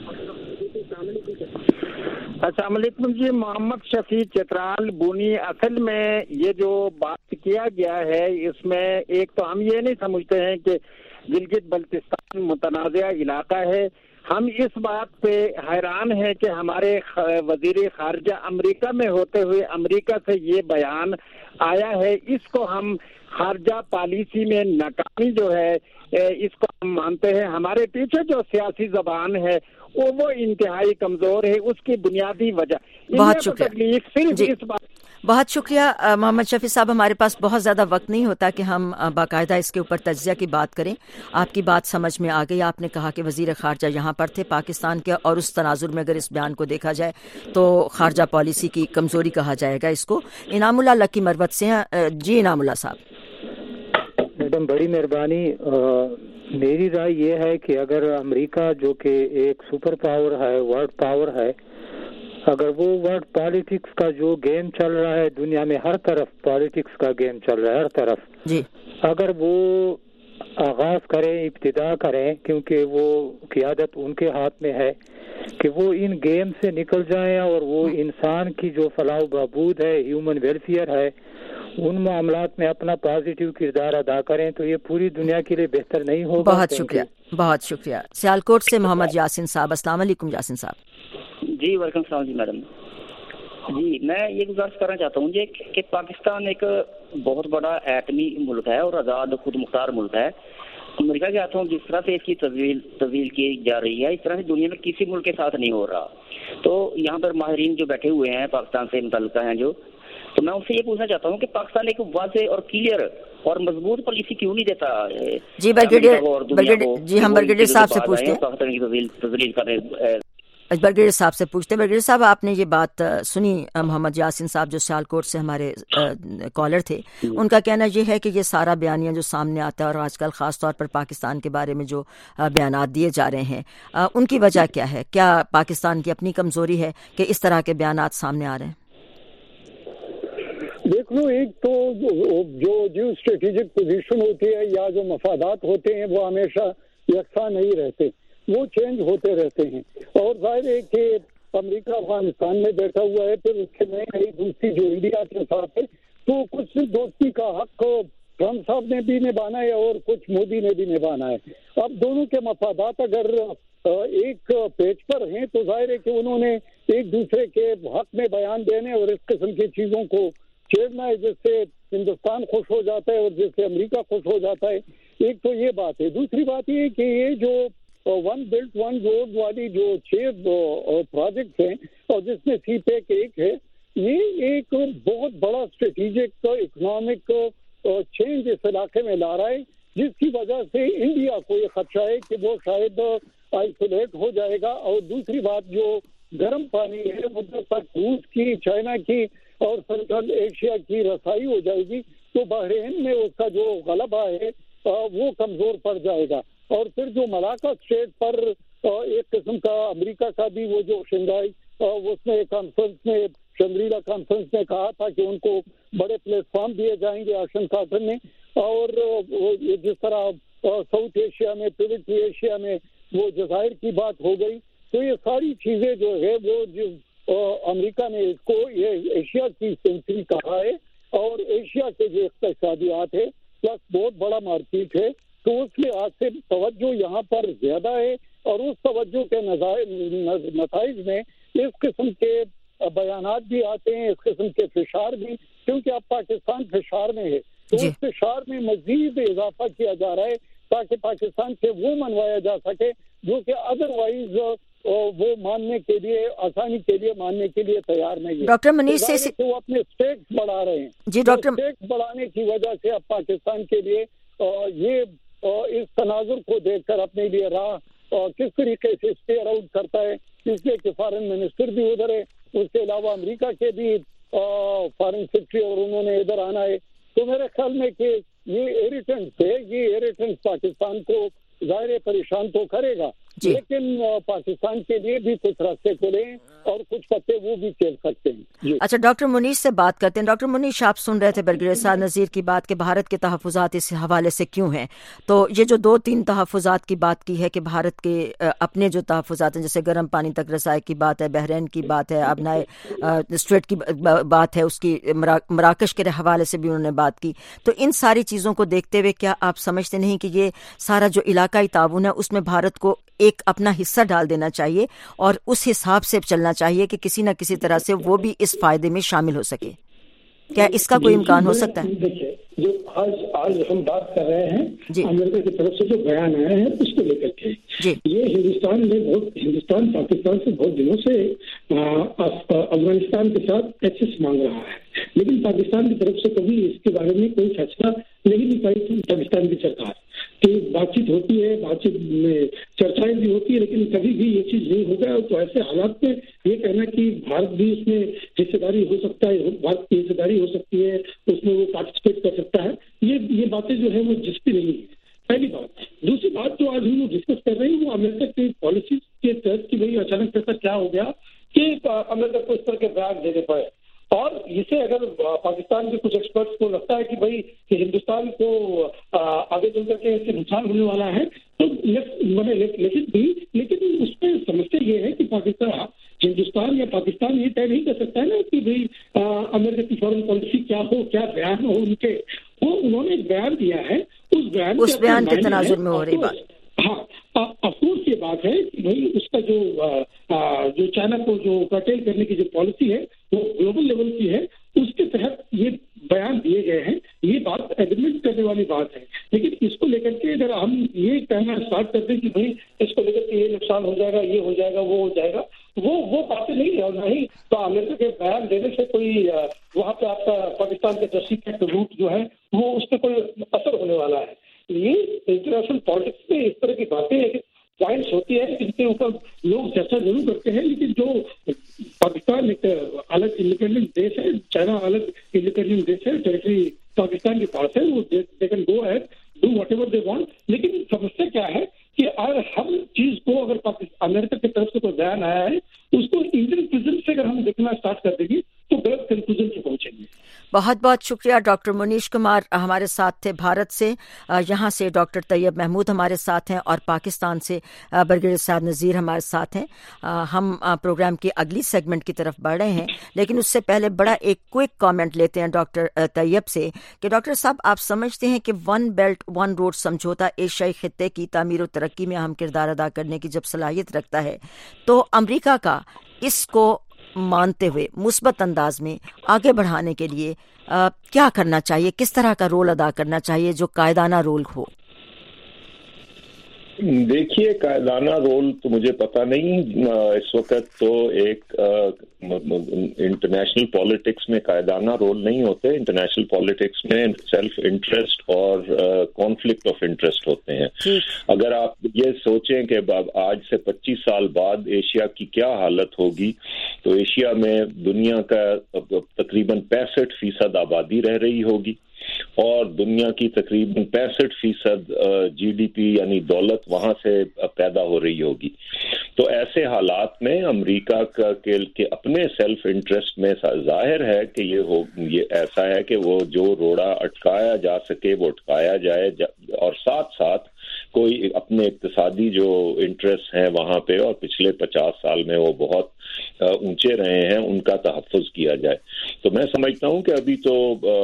السلام علیکم جی. محمد شفیع چترال بونی. اصل میں یہ جو بات کیا گیا ہے اس میں ایک تو ہم یہ نہیں سمجھتے ہیں کہ گلگت بلتستان متنازع علاقہ ہے. ہم اس بات پہ حیران ہیں کہ ہمارے وزیر خارجہ امریکہ میں ہوتے ہوئے امریکہ سے یہ بیان آیا ہے. اس کو ہم خارجہ پالیسی میں ناکامی جو ہے اس کو ہم مانتے ہیں. ہمارے پیچھے جو سیاسی زبان ہے وہ وہ انتہائی کمزور ہے. اس کی بنیادی وجہ بہت شکریہ جی. اس بات بہت شکریہ محمد شفیع صاحب. ہمارے پاس بہت زیادہ وقت نہیں ہوتا کہ ہم باقاعدہ اس کے اوپر تجزیہ کی بات کریں. آپ کی بات سمجھ میں آ گئی. آپ نے کہا کہ وزیر خارجہ یہاں پر تھے پاکستان کے، اور اس تناظر میں اگر اس بیان کو دیکھا جائے تو خارجہ پالیسی کی کمزوری کہا جائے گا اس کو. انعام اللہ لکی مروت سے ہیں. جی انعام اللہ صاحب. میڈم بڑی مہربانی. میری رائے یہ ہے کہ اگر امریکہ جو کہ ایک سپر پاور ہے، ورلڈ پاور ہے، اگر وہ ورلڈ پالیٹکس کا جو گیم چل رہا ہے دنیا میں، ہر طرف پالیٹکس کا گیم چل رہا ہے ہر طرف جی، اگر وہ آغاز کریں، ابتدا کریں، کیونکہ وہ قیادت ان کے ہاتھ میں ہے کہ وہ ان گیم سے نکل جائیں اور وہ انسان کی جو فلاح و بہبود ہے، ہیومن ویلفیئر ہے، ان معاملات میں اپنا پازیٹیو کردار ادا کریں تو یہ پوری دنیا کے لیے بہتر نہیں ہوگا. بہت شکریہ بہت شکریہ. سیالکوٹ سے محمد یاسین صاحب. السلام علیکم یاسین صاحب. جی وعلیکم السلام. جی میڈم جی میں یہ گزارش کرنا چاہتا ہوں جی کہ پاکستان ایک بہت بڑا ایٹمی ملک ہے اور آزاد خود مختار ملک ہے. امریکہ کے ہاتھوں جس طرح سے اس کی تزویل تزویل کی جا رہی ہے اس طرح سے دنیا میں کسی ملک کے ساتھ نہیں ہو رہا. تو یہاں پر ماہرین جو بیٹھے ہوئے ہیں پاکستان سے متعلقہ ہیں جو، تو میں ان سے یہ پوچھنا چاہتا ہوں کہ پاکستان ایک واضح اور کلیئر اور مضبوط پالیسی کیوں نہیں دیتا؟ جی برگیڈیئر جی ہم برگیڈیئر صاحب سے پوچھتے ہیں برگیڈیئر صاحب سے پوچھتے ہیں برگیڈیئر صاحب آپ نے یہ بات سنی محمد یاسین صاحب جو سیالکوٹ سے ہمارے کالر تھے، ان کا کہنا یہ ہے کہ یہ سارا بیانیہ جو سامنے آتا ہے اور آج کل خاص طور پر پاکستان کے بارے میں جو بیانات دیے جا رہے ہیں ان کی وجہ کیا ہے؟ کیا پاکستان کی اپنی کمزوری ہے کہ اس طرح کے بیانات سامنے آ رہے ہیں؟ دیکھ لو، ایک تو جو جو اسٹریٹجک پوزیشن ہوتی ہے یا جو مفادات ہوتے ہیں وہ ہمیشہ یکساں نہیں رہتے، وہ چینج ہوتے رہتے ہیں. اور ظاہر ہے کہ امریکہ افغانستان میں بیٹھا ہوا ہے، پھر اس کے نئی نئی دوستی جو انڈیا کے ساتھ ہے، تو کچھ دوستی کا حق ٹرمپ صاحب نے بھی نبھانا ہے اور کچھ مودی نے بھی نبھانا ہے. اب دونوں کے مفادات اگر ایک پیج پر ہیں تو ظاہر ہے کہ انہوں نے ایک دوسرے کے حق میں بیان دینے اور اس قسم کی چیزوں کو چھیڑنا ہے جس سے ہندوستان خوش ہو جاتا ہے اور جس سے امریکہ خوش ہو جاتا ہے. ایک تو یہ بات ہے. دوسری بات یہ کہ یہ جو ون بیلٹ ون روڈ والی جو چھ پروجیکٹس ہیں اور جس میں سی پیک ایک ہے، یہ ایک بہت بڑا اسٹریٹجک اکنامک چینج اس علاقے میں لا رہا ہے، جس کی وجہ سے انڈیا کو یہ خدشہ ہے کہ وہ شاید آئسولیٹ ہو جائے گا. اور دوسری بات جو گرم پانی ہے ادھر تک روس کی، چائنا کی اور سینٹرل ایشیا کی رسائی ہو جائے گی تو بحرین میں اس کا جو غلبہ ہے وہ کمزور پڑ جائے گا. اور پھر جو ملاکا اسٹریٹ پر ایک قسم کا امریکہ کا بھی وہ جو شنگھائی اس میں کانفرنس میں شنگریلا کانفرنس نے کہا تھا کہ ان کو بڑے پلیٹ فارم دیے جائیں گے آشن کارٹر نے، اور جس طرح ساؤتھ ایشیا میں، پیوٹری ایشیا میں وہ جزائر کی بات ہو گئی، تو یہ ساری چیزیں جو ہے وہ جو امریکہ نے اس کو یہ ایشیا کی سینچری کہا ہے اور ایشیا کے جو اقتصادیات ہے پلس بہت بڑا مارکیٹ ہے، تو اس لحاظ سے توجہ یہاں پر زیادہ ہے. اور اس توجہ کے نتائج میں اس قسم کے بیانات بھی آتے ہیں، اس قسم کے فشار بھی، کیونکہ اب پاکستان فشار میں ہے تو اس فشار میں مزید اضافہ کیا جا رہا ہے تاکہ پاکستان سے وہ منوایا جا سکے جو کہ ادروائز وہ ماننے کے لیے آسانی کے لیے ماننے کے لیے تیار نہیں ہے. ڈاکٹر منیش سے وہ اپنے اسٹیکس بڑھا رہے ہیں. جی ڈاکٹر اسٹیکس بڑھانے کی وجہ سے اب پاکستان کے لیے یہ اس تناظر کو دیکھ کر اپنے لیے راہ کس طریقے سے اسٹیئر آؤٹ کرتا ہے، اس لیے کہ فارن منسٹر بھی ادھر ہے، اس کے علاوہ امریکہ کے بھی فارن سیکرٹری اور انہوں نے ادھر آنا ہے. تو میرے خیال میں کہ یہ ایریٹنس ہے، یہ ایریٹنس پاکستان کو ظاہر پریشان تو کرے گا، لیکن پاکستان کے لیے بھی کچھ راستے کھلے ہیں اور کچھ پتے وہ بھی کھیل سکتے ہیں. جی اچھا، ڈاکٹر منیش سے بات کرتے ہیں. ڈاکٹر منیش، آپ سن رہے تھے برگیڈیئر سعد نذیر کی بات کہ بھارت کے تحفظات اس حوالے سے کیوں ہیں. تو یہ جو دو تین تحفظات کی بات کی ہے کہ بھارت کے اپنے جو تحفظات ہیں جیسے گرم پانی تک رسائی کی بات ہے، بحرین کی بات ہے، ابنائے اسٹریٹ کی بات ہے، اس کی مراکش کے حوالے سے بھی انہوں نے بات کی. تو ان ساری چیزوں کو دیکھتے ہوئے کیا آپ سمجھتے نہیں کہ یہ سارا جو علاقائی تعاون ہے اس میں بھارت کو ایک اپنا حصہ ڈال دینا چاہیے اور اس حساب سے چلنا چاہیے کہ کسی نہ کسی طرح سے وہ بھی اس فائدے میں شامل ہو سکے؟ کیا اس کا کوئی امکان ہو سکتا ہے؟ دیکھیے، جو آج آج ہم بات کر رہے ہیں امریکہ کی طرف سے جو بیان آیا ہے اس کو لے کر کے یہ ہندوستان نے بہت ہندوستان پاکستان سے بہت دنوں سے افغانستان کے ساتھ ایکسس مانگ رہا ہے، لیکن پاکستان کی طرف سے کبھی اس کے بارے میں کوئی فیصلہ نہیں لی پائی پاکستان کی سرکار. کہ بات چیت ہوتی ہے، بات چیت میں چرچائیں بھی ہوتی ہے، لیکن کبھی بھی یہ چیز نہیں ہو گیا. تو ایسے حالات میں یہ کہنا کہ بھارت بھی اس میں حصے داری ہو سکتا ہے، بھارت کی حصے داری ہو سکتی ہے، اس میں وہ پارٹیسپیٹ کر سکتا ہے، یہ یہ باتیں جو ہے وہ جستی نہیں ہے. پہلی بات. دوسری بات جو آج ہم لوگ ڈسکس کر رہے ہیں وہ امریکہ کی پالیسیز کے تحت کہ بھائی اچانک ایسا کیا ہو گیا کہ امریکہ کو اس طرح کے بیان دینے پڑے. اور اسے اگر پاکستان کے کچھ ایکسپرٹس کو لگتا ہے کہ بھائی کہ ہندوستان کو آگے چل کر کے اس سے نقصان ہونے والا ہے تو لیکن بھی لیکن اس میں سمجھتے یہ ہے کہ پاکستان ہندوستان یا پاکستان یہ طے نہیں کر سکتا ہے نا کہ بھائی امریکہ کی فارن پالیسی کیا ہو، کیا بیان ہو ان کے. وہ انہوں نے ایک بیان دیا ہے، اس بیان اس بیان کے تناظر میں ہو رہی بات. ہاں، افسوس یہ بات ہے کہ بھائی اس کا جو جو چائنا کو جو کرٹیل کرنے کی جو پالیسی ہے وہ گلوبل لیول کی ہے، اس کے تحت یہ بیان دیے گئے ہیں. یہ بات ایگریمنٹ کرنے والی بات ہے، لیکن اس کو لے کر کے اگر ہم یہ کہنا اسٹارٹ کر دیں کہ بھائی اس کو لے کر کے یہ نقصان ہو جائے گا، یہ ہو جائے گا، وہ ہو جائے گا، وہ وہ باتیں نہیں ہے. نہیں تو امریکہ کے بیان دینے سے کوئی وہاں پہ آپ کا پاکستان کے دسی کا روٹ جو ہے وہ اس پہ کوئی اثر ہونے والا ہے. یہ انٹرنیشنل پالیٹکس میں اس طرح کی باتیں پوائنٹس ہوتی ہے جن کے اوپر لوگ چرچا ضرور کرتے ہیں، لیکن جو پاکستان ایک الگ انڈیپینڈنٹ دیش ہے، چائنا الگ انڈیپینڈنٹ دیش ہے، ٹیریٹری پاکستان کے پاس ہے، وہ they can go ahead do whatever they want. لیکن سمجھتے کیا ہے کہ اگر ہر چیز کو اگر امریکہ کی طرف سے کوئی بیان آیا ہے اس کو انڈین پرزم سے اگر ہم دیکھنا اسٹارٹ کر دیں گے تو غلط کنکلوژن سے پہنچیں گے. بہت بہت شکریہ ڈاکٹر منیش کمار ہمارے ساتھ تھے بھارت سے. یہاں سے ڈاکٹر طیب محمود ہمارے ساتھ ہیں اور پاکستان سے برگیڈیئر سعد نذیر ہمارے ساتھ ہیں. ہم پروگرام کی اگلی سیگمنٹ کی طرف بڑھ رہے ہیں, لیکن اس سے پہلے بڑا ایک کوئک کامنٹ لیتے ہیں ڈاکٹر طیب سے کہ ڈاکٹر صاحب آپ سمجھتے ہیں کہ ون بیلٹ ون روڈ سمجھوتا ایشیائی خطے کی تعمیر و ترقی میں اہم کردار ادا کرنے کی جب صلاحیت رکھتا ہے تو امریکہ کا اس کو مانتے ہوئے مثبت انداز میں آگے بڑھانے کے لیے آ, کیا کرنا چاہیے, کس طرح کا رول ادا کرنا چاہیے جو قائدانہ رول ہو؟ دیکھیے قائدانہ رول تو مجھے پتہ نہیں, اس وقت تو ایک انٹرنیشنل پالیٹکس میں قائدانہ رول نہیں ہوتے. انٹرنیشنل پالیٹکس میں سیلف انٹرسٹ اور کانفلکٹ آف انٹرسٹ ہوتے ہیں. اگر آپ یہ سوچیں کہ آج سے پچیس سال بعد ایشیا کی کیا حالت ہوگی, تو ایشیا میں دنیا کا تقریباً پینسٹھ فیصد آبادی رہ رہی ہوگی اور دنیا کی تقریباً پینسٹھ فیصد جی ڈی پی یعنی دولت وہاں سے پیدا ہو رہی ہوگی. تو ایسے حالات میں امریکہ کا کہ اپنے سیلف انٹرسٹ میں ظاہر ہے کہ یہ ہو یہ ایسا ہے کہ وہ جو روڑا اٹکایا جا سکے وہ اٹکایا جائے, اور ساتھ ساتھ کوئی اپنے اقتصادی جو انٹرسٹ ہیں وہاں پہ اور پچھلے پچاس سال میں وہ بہت اونچے رہے ہیں ان کا تحفظ کیا جائے. تو میں سمجھتا ہوں کہ ابھی تو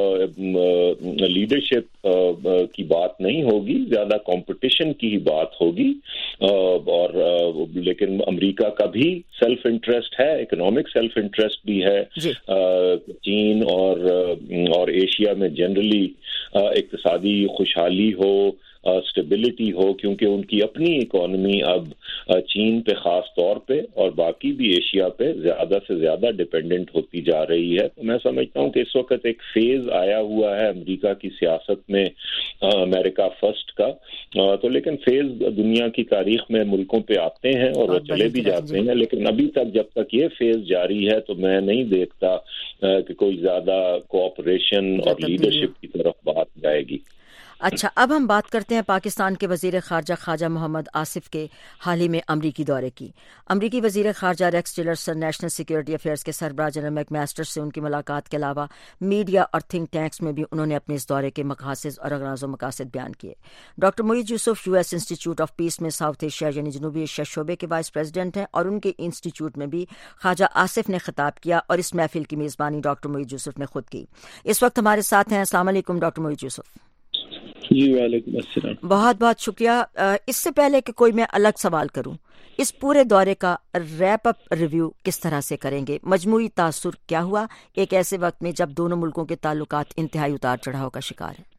لیڈرشپ کی بات نہیں ہوگی, زیادہ کمپٹیشن کی ہی بات ہوگی, اور لیکن امریکہ کا بھی سیلف انٹرسٹ ہے, اکنامک سیلف انٹرسٹ بھی ہے. چین اور اور ایشیا میں جنرلی اقتصادی خوشحالی ہو, اسٹیبلٹی ہو, کیونکہ ان کی اپنی اکانومی اب چین پہ خاص طور پہ اور باقی بھی ایشیا پہ زیادہ سے زیادہ ڈیپینڈنٹ ہوتی جا رہی ہے. تو میں سمجھتا ہوں کہ اس وقت ایک فیز آیا ہوا ہے امریکہ کی سیاست میں, امریکہ فرسٹ کا. تو لیکن فیز دنیا کی تاریخ میں ملکوں پہ آتے ہیں اور وہ چلے بھی جاتے ہیں, لیکن ابھی تک جب تک یہ فیز جاری ہے تو میں نہیں دیکھتا کہ کوئی زیادہ کوآپریشن اور لیڈرشپ کی طرف بات جائے گی. اچھا, اب ہم بات کرتے ہیں پاکستان کے وزیر خارجہ خواجہ محمد آصف کے حال ہی میں امریکی دورے کی. امریکی وزیر خارجہ Rex Tillerson national security affairs کے سربراہ جنرل میک ماسٹر سے ان کی ملاقات کے علاوہ میڈیا اور تھنک ٹینکس میں بھی انہوں نے اپنے اس دورے کے مقاصد اور اغراض و مقاصد بیان کیے. Doctor Moeed Yusuf U S Institute of Peace میں ساؤتھ ایشیا یعنی جنوبی ایشیا شعبے کے وائس پریزیڈنٹ ہیں, اور ان کے انسٹیٹیوٹ میں بھی خواجہ آصف نے خطاب کیا اور اس محفل کی میزبانی ڈاکٹر معید یوسف نے خود کی. اس وقت ہمارے ساتھ ہیں. السلام علیکم ڈاکٹر معید یوسف. جی وعلیکم السلام. بہت بہت شکریہ. اس سے پہلے کہ کوئی میں الگ سوال کروں, اس پورے دورے کا ریپ اپ ریویو کس طرح سے کریں گے؟ مجموعی تاثر کیا ہوا ایک ایسے وقت میں جب دونوں ملکوں کے تعلقات انتہائی اتار چڑھاؤ کا شکار ہیں؟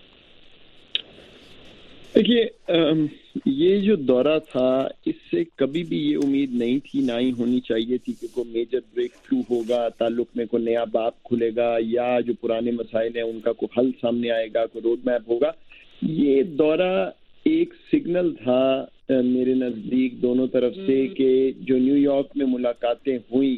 دیکھیے, یہ جو دورہ تھا اس سے کبھی بھی یہ امید نہیں تھی, نہ ہی ہونی چاہیے تھی کہ کوئی میجر بریک تھرو ہوگا, تعلق میں کوئی نیا باب کھلے گا, یا جو پرانے مسائل ہیں ان کا کوئی حل سامنے آئے گا, کوئی روڈ میپ ہوگا. یہ دورہ ایک سگنل تھا میرے نزدیک دونوں طرف سے کہ جو نیو یارک میں ملاقاتیں ہوئیں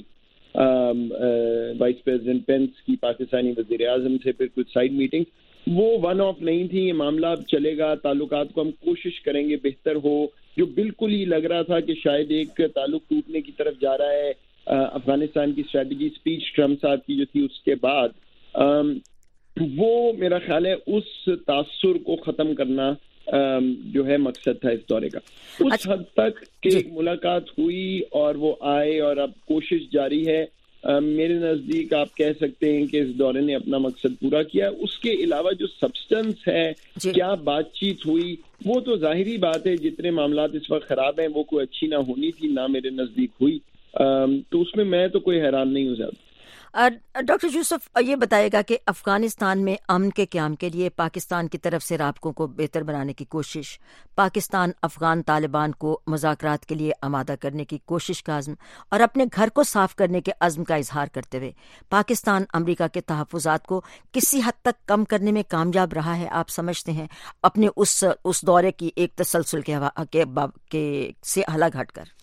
وائس پریزیڈنٹ پینس کی پاکستانی وزیر اعظم سے, پھر کچھ سائڈ میٹنگ, وہ ون آف نہیں تھی. یہ معاملہ اب چلے گا, تعلقات کو ہم کوشش کریں گے بہتر ہو. جو بالکل ہی لگ رہا تھا کہ شاید ایک تعلق ٹوٹنے کی طرف جا رہا ہے, افغانستان کی اسٹریٹجی اسپیچ ٹرمپ صاحب کی جو تھی اس کے بعد, وہ میرا خیال ہے اس تاثر کو ختم کرنا جو ہے مقصد تھا اس دورے کا. اس حد تک کہ ایک ملاقات ہوئی اور وہ آئے اور اب کوشش جاری ہے. میرے نزدیک آپ کہہ سکتے ہیں کہ اس دورے نے اپنا مقصد پورا کیا. اس کے علاوہ جو سبسٹنس ہے, کیا بات چیت ہوئی, وہ تو ظاہری بات ہے جتنے معاملات اس وقت خراب ہیں وہ کوئی اچھی نہ ہونی تھی, نہ میرے نزدیک ہوئی. تو اس میں میں تو کوئی حیران نہیں ہوں زیادہ. ڈاکٹر یوسف یہ بتائے گا کہ افغانستان میں امن کے قیام کے لیے پاکستان کی طرف سے رابطوں کو بہتر بنانے کی کوشش, پاکستان افغان طالبان کو مذاکرات کے لیے آمادہ کرنے کی کوشش کا عزم اور اپنے گھر کو صاف کرنے کے عزم کا اظہار کرتے ہوئے کے امریکہ کے تحفظات کو کسی حد تک کم کرنے میں کامیاب رہا ہے, آپ سمجھتے ہیں, اپنے اس اس دورے کی ایک تسلسل کے, کے, کے سے الگ ہٹ کر؟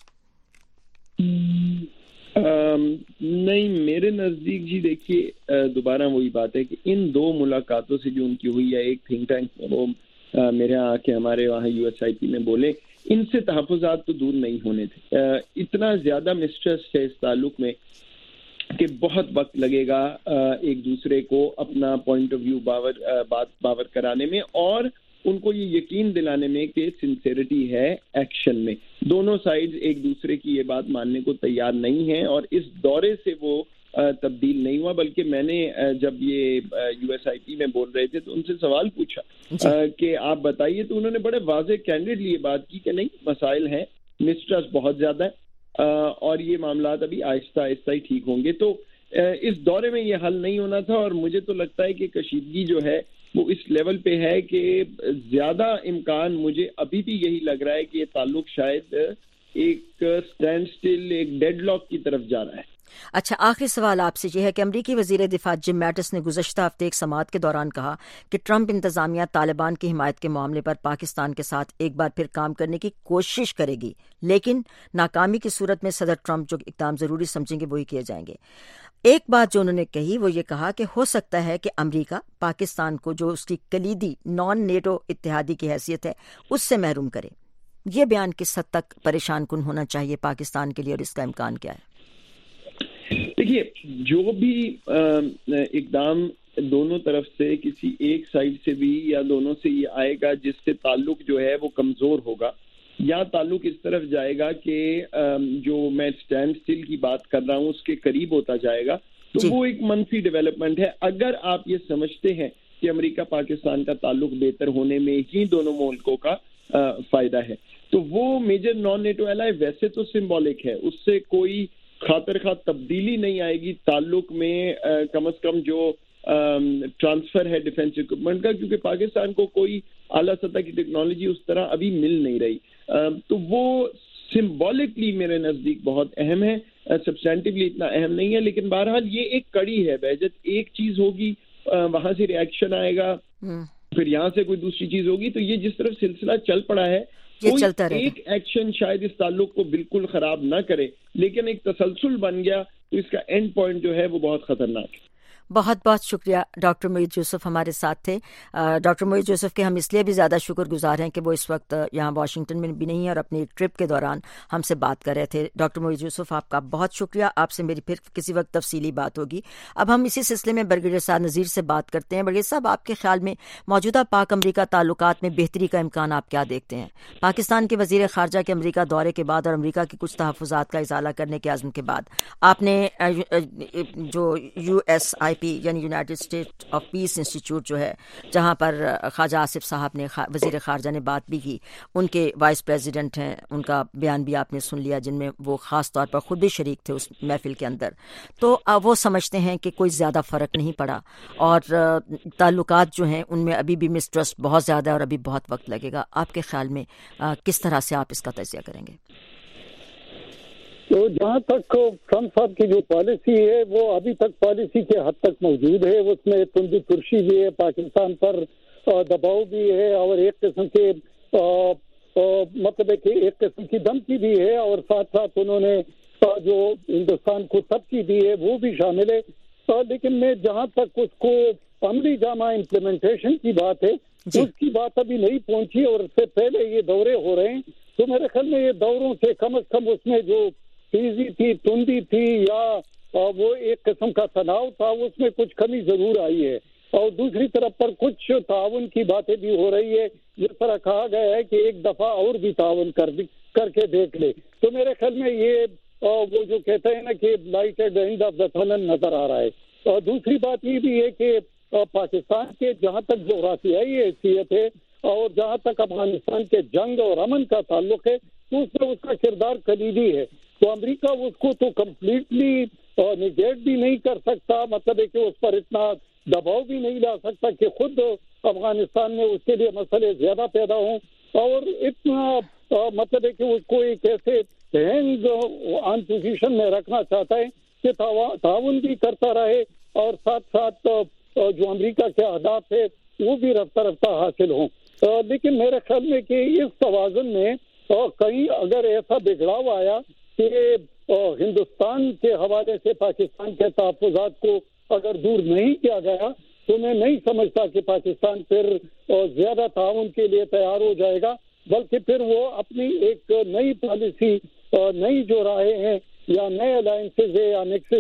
نہیں, میرے نزدیک جی دیکھیے دوبارہ وہی بات ہے کہ ان دو ملاقاتوں سے جو ان کی ہوئی ہے, ایک تھنک ٹینک میں وہ میرے یہاں کے ہمارے وہاں یو ایس آئی پی میں بولے, ان سے تحفظات تو دور نہیں ہونے تھے. اتنا زیادہ مسٹرسٹ ہے اس تعلق میں کہ بہت وقت لگے گا ایک دوسرے کو اپنا پوائنٹ آف ویو باور بات باور کرانے میں اور ان کو یہ یقین دلانے میں کہ سنسیریٹی ہے ایکشن میں. دونوں سائڈز ایک دوسرے کی یہ بات ماننے کو تیار نہیں ہیں اور اس دورے سے وہ تبدیل نہیں ہوا. بلکہ میں نے جب یہ یو ایس آئی پی میں بول رہے تھے تو ان سے سوال پوچھا کہ آپ بتائیے, تو انہوں نے بڑے واضح کینڈیڈلی یہ بات کی کہ نہیں, مسائل ہیں, مسٹرسٹ بہت زیادہ ہے اور یہ معاملات ابھی آہستہ آہستہ ہی ٹھیک ہوں گے. تو اس دورے میں یہ حل نہیں ہونا تھا اور مجھے تو لگتا ہے کہ کشیدگی جو ہے وہ اس لیول پہ ہے کہ زیادہ امکان مجھے ابھی بھی یہی لگ رہا ہے کہ یہ تعلق شاید ایک اسٹینڈ سٹل, ایک ڈیڈ لاک کی طرف جا رہا ہے. اچھا, آخری سوال آپ سے یہ ہے کہ امریکی وزیر دفاع جم میٹس نے گزشتہ ہفتے ایک سماعت کے دوران کہا کہ ٹرمپ انتظامیہ طالبان کی حمایت کے معاملے پر پاکستان کے ساتھ ایک بار پھر کام کرنے کی کوشش کرے گی, لیکن ناکامی کی صورت میں صدر ٹرمپ جو اقدام ضروری سمجھیں گے وہی کیے جائیں گے. ایک بات جو انہوں نے کہی وہ یہ کہا کہ ہو سکتا ہے کہ امریکہ پاکستان کو جو اس کی کلیدی نان نیٹو اتحادی کی حیثیت ہے اس سے محروم کرے. یہ بیان کس حد تک پریشان کن ہونا چاہیے پاکستان کے لیے اور اس کا امکان کیا ہے؟ دیکھیے, جو بھی اقدام دونوں طرف سے کسی ایک سائڈ سے بھی یا دونوں سے یہ آئے گا جس سے تعلق جو ہے وہ کمزور ہوگا یا تعلق اس طرف جائے گا کہ جو میں اسٹینڈ اسٹل کی بات کر رہا ہوں اس کے قریب ہوتا جائے گا, تو جی. وہ ایک منفی ڈیولپمنٹ ہے. اگر آپ یہ سمجھتے ہیں کہ امریکہ پاکستان کا تعلق بہتر ہونے میں ہی دونوں ملکوں کا فائدہ ہے تو وہ میجر نان نیٹو ایلائی ویسے تو سمبولک ہے, اس سے کوئی خاطر خواہ تبدیلی نہیں آئے گی تعلق میں, کم از کم جو ٹرانسفر ہے ڈیفینس اکوپمنٹ کا, کیونکہ پاکستان کو کوئی اعلیٰ سطح کی ٹیکنالوجی اس طرح ابھی مل نہیں رہی. تو وہ سمبولکلی میرے نزدیک بہت اہم ہے, سبسٹینٹیولی اتنا اہم نہیں ہے, لیکن بہرحال یہ ایک کڑی ہے بہجت. ایک چیز ہوگی, وہاں سے ریئیکشن آئے گا, پھر یہاں سے کوئی دوسری چیز ہوگی, تو یہ جس طرف سلسلہ چل پڑا ہے کوئی ایک ایکشن شاید اس تعلق کو بالکل خراب نہ کرے, لیکن ایک تسلسل بن گیا تو اس کا اینڈ پوائنٹ جو ہے وہ بہت خطرناک ہے. بہت بہت شکریہ ڈاکٹر معید یوسف ہمارے ساتھ تھے. ڈاکٹر معید یوسف کے ہم اس لیے بھی زیادہ شکر گزار ہیں کہ وہ اس وقت یہاں واشنگٹن میں بھی نہیں ہیں اور اپنی ٹرپ کے دوران ہم سے بات کر رہے تھے. ڈاکٹر معید یوسف آپ کا بہت شکریہ, آپ سے میری پھر کسی وقت تفصیلی بات ہوگی. اب ہم اسی سلسلے میں برگیڈیئر سعد نذیر سے بات کرتے ہیں. برگیڈیئر صاحب, آپ کے خیال میں موجودہ پاک امریکہ تعلقات میں بہتری کا امکان آپ کیا دیکھتے ہیں؟ پاکستان کے وزیر خارجہ کے امریکہ دورے کے بعد اور امریکہ کی کچھ تحفظات کا ازالہ کرنے کے عزم کے بعد آپ نے جو یو ایس آئی پی یعنی United State of Peace Institute جو ہے جہاں پر خواجہ آصف صاحب نے وزیر خارجہ نے بات بھی کی, ان کے وائس پریزیڈنٹ ہیں, ان کا بیان بھی آپ نے سن لیا جن میں وہ خاص طور پر خود بھی شریک تھے اس محفل کے اندر. تو وہ سمجھتے ہیں کہ کوئی زیادہ فرق نہیں پڑا اور تعلقات جو ہیں ان میں ابھی بھی مسٹرسٹ بہت زیادہ ہے اور ابھی بہت وقت لگے گا. آپ کے خیال میں کس طرح سے آپ اس کا تجزیہ کریں گے؟ تو جہاں تک ٹرمپ صاحب کی جو پالیسی ہے وہ ابھی تک پالیسی کے حد تک موجود ہے. اس میں تندی ترشی بھی ہے, پاکستان پر دباؤ بھی ہے اور ایک قسم کے مطلب ہے کہ ایک قسم کی دھمکی بھی ہے, اور ساتھ ساتھ انہوں نے جو ہندوستان کو سبسڈی دی ہے وہ بھی شامل ہے. لیکن میں جہاں تک اس کو عملی جامع امپلیمنٹیشن کی بات ہے اس کی بات ابھی نہیں پہنچی, اور اس سے پہلے یہ دورے ہو رہے ہیں. تو میرے خیال میں یہ دوروں سے کم از کم اس میں جو تیزی تھی, تندی تھی یا وہ ایک قسم کا تناؤ تھا, اس میں کچھ کمی ضرور آئی ہے. اور دوسری طرف پر کچھ تعاون کی باتیں بھی ہو رہی ہے, جس طرح کہا گیا ہے کہ ایک دفعہ اور بھی تعاون کر کر کے دیکھ لے. تو میرے خیال میں یہ وہ جو کہتے ہیں نا کہ light at the end of the tunnel نظر آ رہا ہے. اور دوسری بات یہ بھی ہے کہ پاکستان کے جہاں تک جغرافیائی حیثیت ہے اور جہاں تک افغانستان کے جنگ اور امن کا تعلق ہے تو اس میں اس کا کردار کلیدی ہے. تو امریکہ اس کو تو کمپلیٹلی نیگیٹ بھی نہیں کر سکتا, مطلب ہے کہ اس پر اتنا دباؤ بھی نہیں لا سکتا کہ خود افغانستان میں اس کے لیے مسئلے زیادہ پیدا ہوں, اور اتنا مطلب ہے کہ اس کو ایک ایسے ہینگ آن پوزیشن میں رکھنا چاہتا ہے کہ تعاون بھی کرتا رہے اور ساتھ ساتھ جو امریکہ کے اہداف ہے وہ بھی رفتہ رفتہ حاصل ہوں. لیکن میرے خیال میں کہ اس توازن میں کہیں اگر ایسا بگڑاؤ آیا کہ ہندوستان کے حوالے سے پاکستان کے تحفظات کو اگر دور نہیں کیا گیا تو میں نہیں سمجھتا کہ پاکستان پھر زیادہ تعاون کے لیے تیار ہو جائے گا, بلکہ پھر وہ اپنی ایک نئی پالیسی, نئی جو راہیں ہیں یا نئے الائنسز ہے یا نیکسز ہے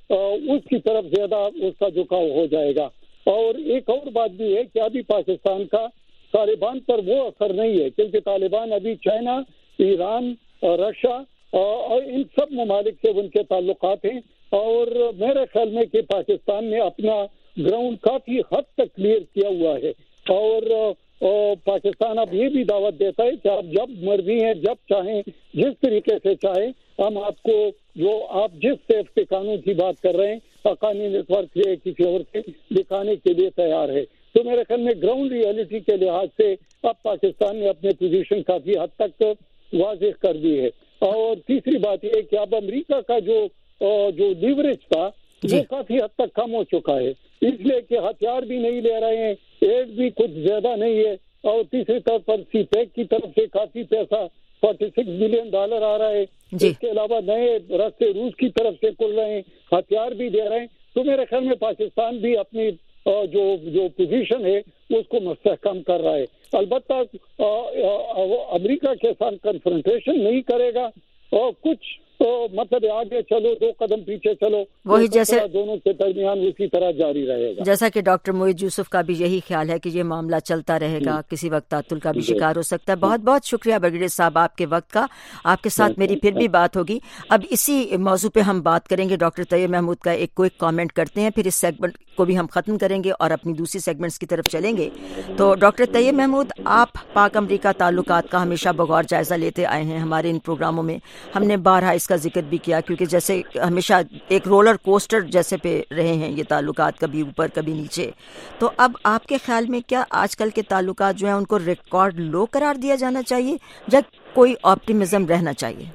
اس کی طرف زیادہ اس کا جھکاؤ ہو جائے گا. اور ایک اور بات بھی ہے کہ ابھی پاکستان کا طالبان پر وہ اثر نہیں ہے، کیونکہ طالبان ابھی چائنا، ایران اور رشیا اور ان سب ممالک سے ان کے تعلقات ہیں، اور میرے خیال میں کہ پاکستان نے اپنا گراؤنڈ کافی حد تک کلیئر کیا ہوا ہے. اور پاکستان اب یہ بھی دعوت دیتا ہے کہ آپ جب مرضی ہیں، جب چاہیں، جس طریقے سے چاہیں، ہم آپ کو جو آپ جس سیفٹی قانون کی بات کر رہے ہیں حقانی نیٹ ورک سے کسی اور سے دکھانے کے لیے تیار ہے. تو میرے خیال میں گراؤنڈ ریئلٹی کے لحاظ سے اب پاکستان نے اپنے پوزیشن کافی حد تک واضح کر دی ہے. اور تیسری بات یہ ہے کہ اب امریکہ کا جو جو لیوریج تھا وہ کافی حد تک کم ہو چکا ہے، اس لیے کہ ہتھیار بھی نہیں لے رہے ہیں، ایڈ بھی کچھ زیادہ نہیں ہے، اور تیسری طور پر سی پیک کی طرف سے کافی پیسہ فورٹی سکس بلین ڈالر آ رہا ہے. اس کے علاوہ نئے راستے روس کی طرف سے کھل رہے ہیں، ہتھیار بھی دے رہے ہیں. تو میرے خیال میں پاکستان بھی اپنی جو جو پوزیشن ہے اس کو مستحکم کر رہا ہے. البتہ امریکہ کے ساتھ کنفرنٹیشن نہیں کرے گا، اور کچھ تو مطلب آگے چلو دو قدم پیچھے چلو، وہی جیسے دونوں کے درمیان اسی طرح جاری رہے گا. جیسا کہ ڈاکٹر معید یوسف کا بھی یہی خیال ہے کہ یہ معاملہ چلتا رہے گا، کسی وقت تعطل کا بھی شکار ہو سکتا ہے. بہت بہت شکریہ بریگیڈیئر صاحب آپ کے وقت کا. آپ کے ساتھ میری پھر بھی بات ہوگی. اب اسی موضوع پہ ہم بات کریں گے. ڈاکٹر طیب محمود کا ایک کوئک کامنٹ کرتے ہیں، پھر اس سیگمنٹ کو بھی ہم ختم کریں گے اور اپنی دوسری سیگمنٹس کی طرف چلیں گے. تو ڈاکٹر طیب محمود، آپ پاک امریکہ تعلقات کا ہمیشہ بغور جائزہ لیتے آئے ہیں. ہمارے ان پروگراموں میں ہم نے بارہا اس کا ذکر بھی کیا، کیونکہ جیسے ہمیشہ ایک رولر کوسٹر جیسے پہ رہے ہیں یہ تعلقات، کبھی اوپر کبھی نیچے. تو اب آپ کے خیال میں کیا آج کل کے تعلقات جو ہیں ان کو ریکارڈ لو قرار دیا جانا چاہیے یا کوئی آپٹیمزم رہنا چاہیے؟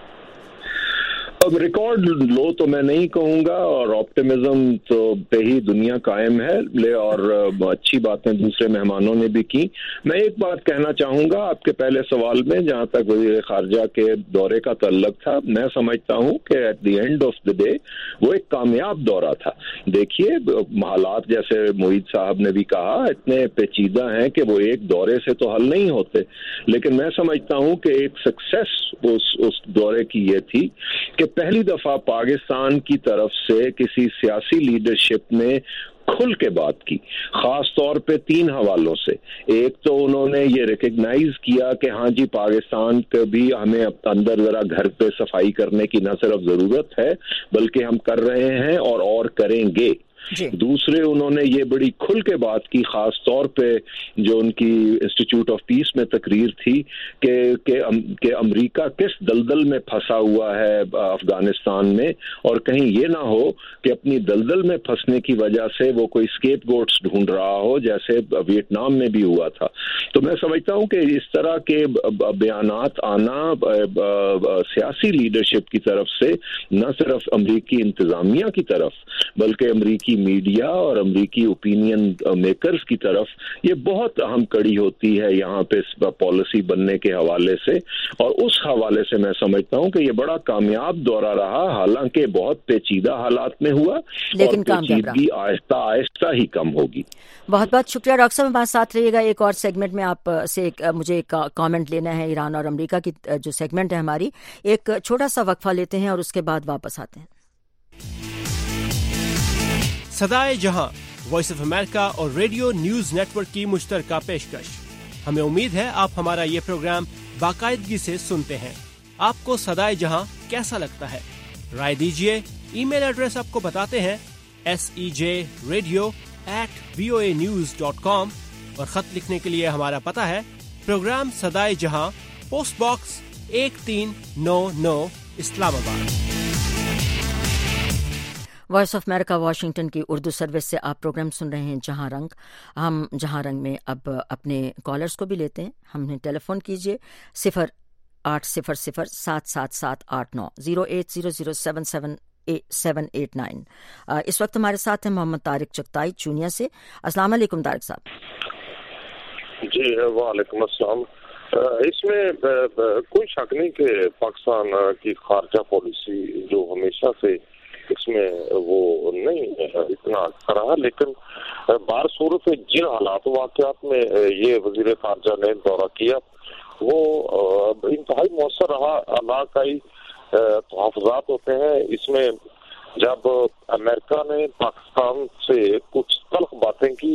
اب ریکارڈ لو تو میں نہیں کہوں گا، اور آپٹیمزم تو پہ ہی دنیا قائم ہے. لے اور اچھی باتیں دوسرے مہمانوں نے بھی کی. میں ایک بات کہنا چاہوں گا آپ کے پہلے سوال میں، جہاں تک وزیر خارجہ کے دورے کا تعلق تھا، میں سمجھتا ہوں کہ at the end of the day وہ ایک کامیاب دورہ تھا. دیکھیے حالات جیسے معید صاحب نے بھی کہا اتنے پیچیدہ ہیں کہ وہ ایک دورے سے تو حل نہیں ہوتے، لیکن میں سمجھتا ہوں کہ ایک سکسیس اس اس دورے کی یہ تھی کہ پہلی دفعہ پاکستان کی طرف سے کسی سیاسی لیڈرشپ نے کھل کے بات کی، خاص طور پہ تین حوالوں سے. ایک تو انہوں نے یہ ریکگنائز کیا کہ ہاں جی پاکستان کو بھی ہمیں اندر ذرا گھر پہ صفائی کرنے کی نہ صرف ضرورت ہے بلکہ ہم کر رہے ہیں اور اور کریں گے. جی. دوسرے انہوں نے یہ بڑی کھل کے بات کی، خاص طور پہ جو ان کی انسٹیٹیوٹ آف پیس میں تقریر تھی کہ کہ امریکہ کس دلدل میں پھنسا ہوا ہے افغانستان میں، اور کہیں یہ نہ ہو کہ اپنی دلدل میں پھنسنے کی وجہ سے وہ کوئی اسکیپ گوٹس ڈھونڈ رہا ہو جیسے ویتنام میں بھی ہوا تھا. تو میں سمجھتا ہوں کہ اس طرح کے بیانات آنا سیاسی لیڈرشپ کی طرف سے نہ صرف امریکی انتظامیہ کی طرف بلکہ امریکی میڈیا اور امریکی اوپینین میکرز کی طرف یہ بہت اہم کڑی ہوتی ہے یہاں پہ پالیسی بننے کے حوالے سے. اور اس حوالے سے میں سمجھتا ہوں کہ یہ بڑا کامیاب دورہ رہا، حالانکہ بہت پیچیدہ حالات میں ہوا، لیکن پیچیدگی آہستہ آہستہ ہی کم ہوگی. بہت بہت شکریہ ڈاکٹر صاحب، ہمارے ساتھ رہیے گا. ایک اور سیگمنٹ میں آپ سے ایک مجھے ایک کامنٹ لینا ہے ایران اور امریکہ کی جو سیگمنٹ ہے ہماری. ایک چھوٹا سا وقفہ لیتے ہیں اور اس کے بعد واپس آتے ہیں. صدائے جہاں وائس آف امریکہ اور ریڈیو نیوز نیٹ ورک کی مشترکہ پیشکش. ہمیں امید ہے آپ ہمارا یہ پروگرام باقاعدگی سے سنتے ہیں. آپ کو صدائے جہاں کیسا لگتا ہے؟ رائے دیجیے. ای میل ایڈریس آپ کو بتاتے ہیں، S E J radio at V O A news dot com, اور خط لکھنے کے لیے ہمارا پتہ ہے پروگرام صدائے جہاں، پوسٹ باکس ایک تین نو نو، اسلام آباد. وائس آف امریکہ واشنگٹن کی اردو سروس سے آپ پروگرام سن رہے ہیں جہاں رنگ. ہم جہاں رنگ میں اب اپنے کالرز کو بھی لیتے ہیں. ہمیں ٹیلی فون کیجیے صفر آٹھ صفر صفر سات سات سات آٹھ نو zero eight zero zero seven seven seven eight nine. اس وقت ہمارے ساتھ ہیں محمد طارق چغتائی چونیا سے. السلام علیکم طارق صاحب. جی وعلیکم السلام. اس میں کوئی شک نہیں کہ پاکستان کی خارجہ پالیسی جو ہمیشہ سے اس میں وہ نہیں اتنا کرا ہے، لیکن بار صورت جن حالات واقعات میں یہ وزیر خارجہ نے دورہ کیا وہ انتہائی مؤثر رہا. علاقائی تحفظات ہوتے ہیں، اس میں جب امریکہ نے پاکستان سے کچھ تلخ باتیں کی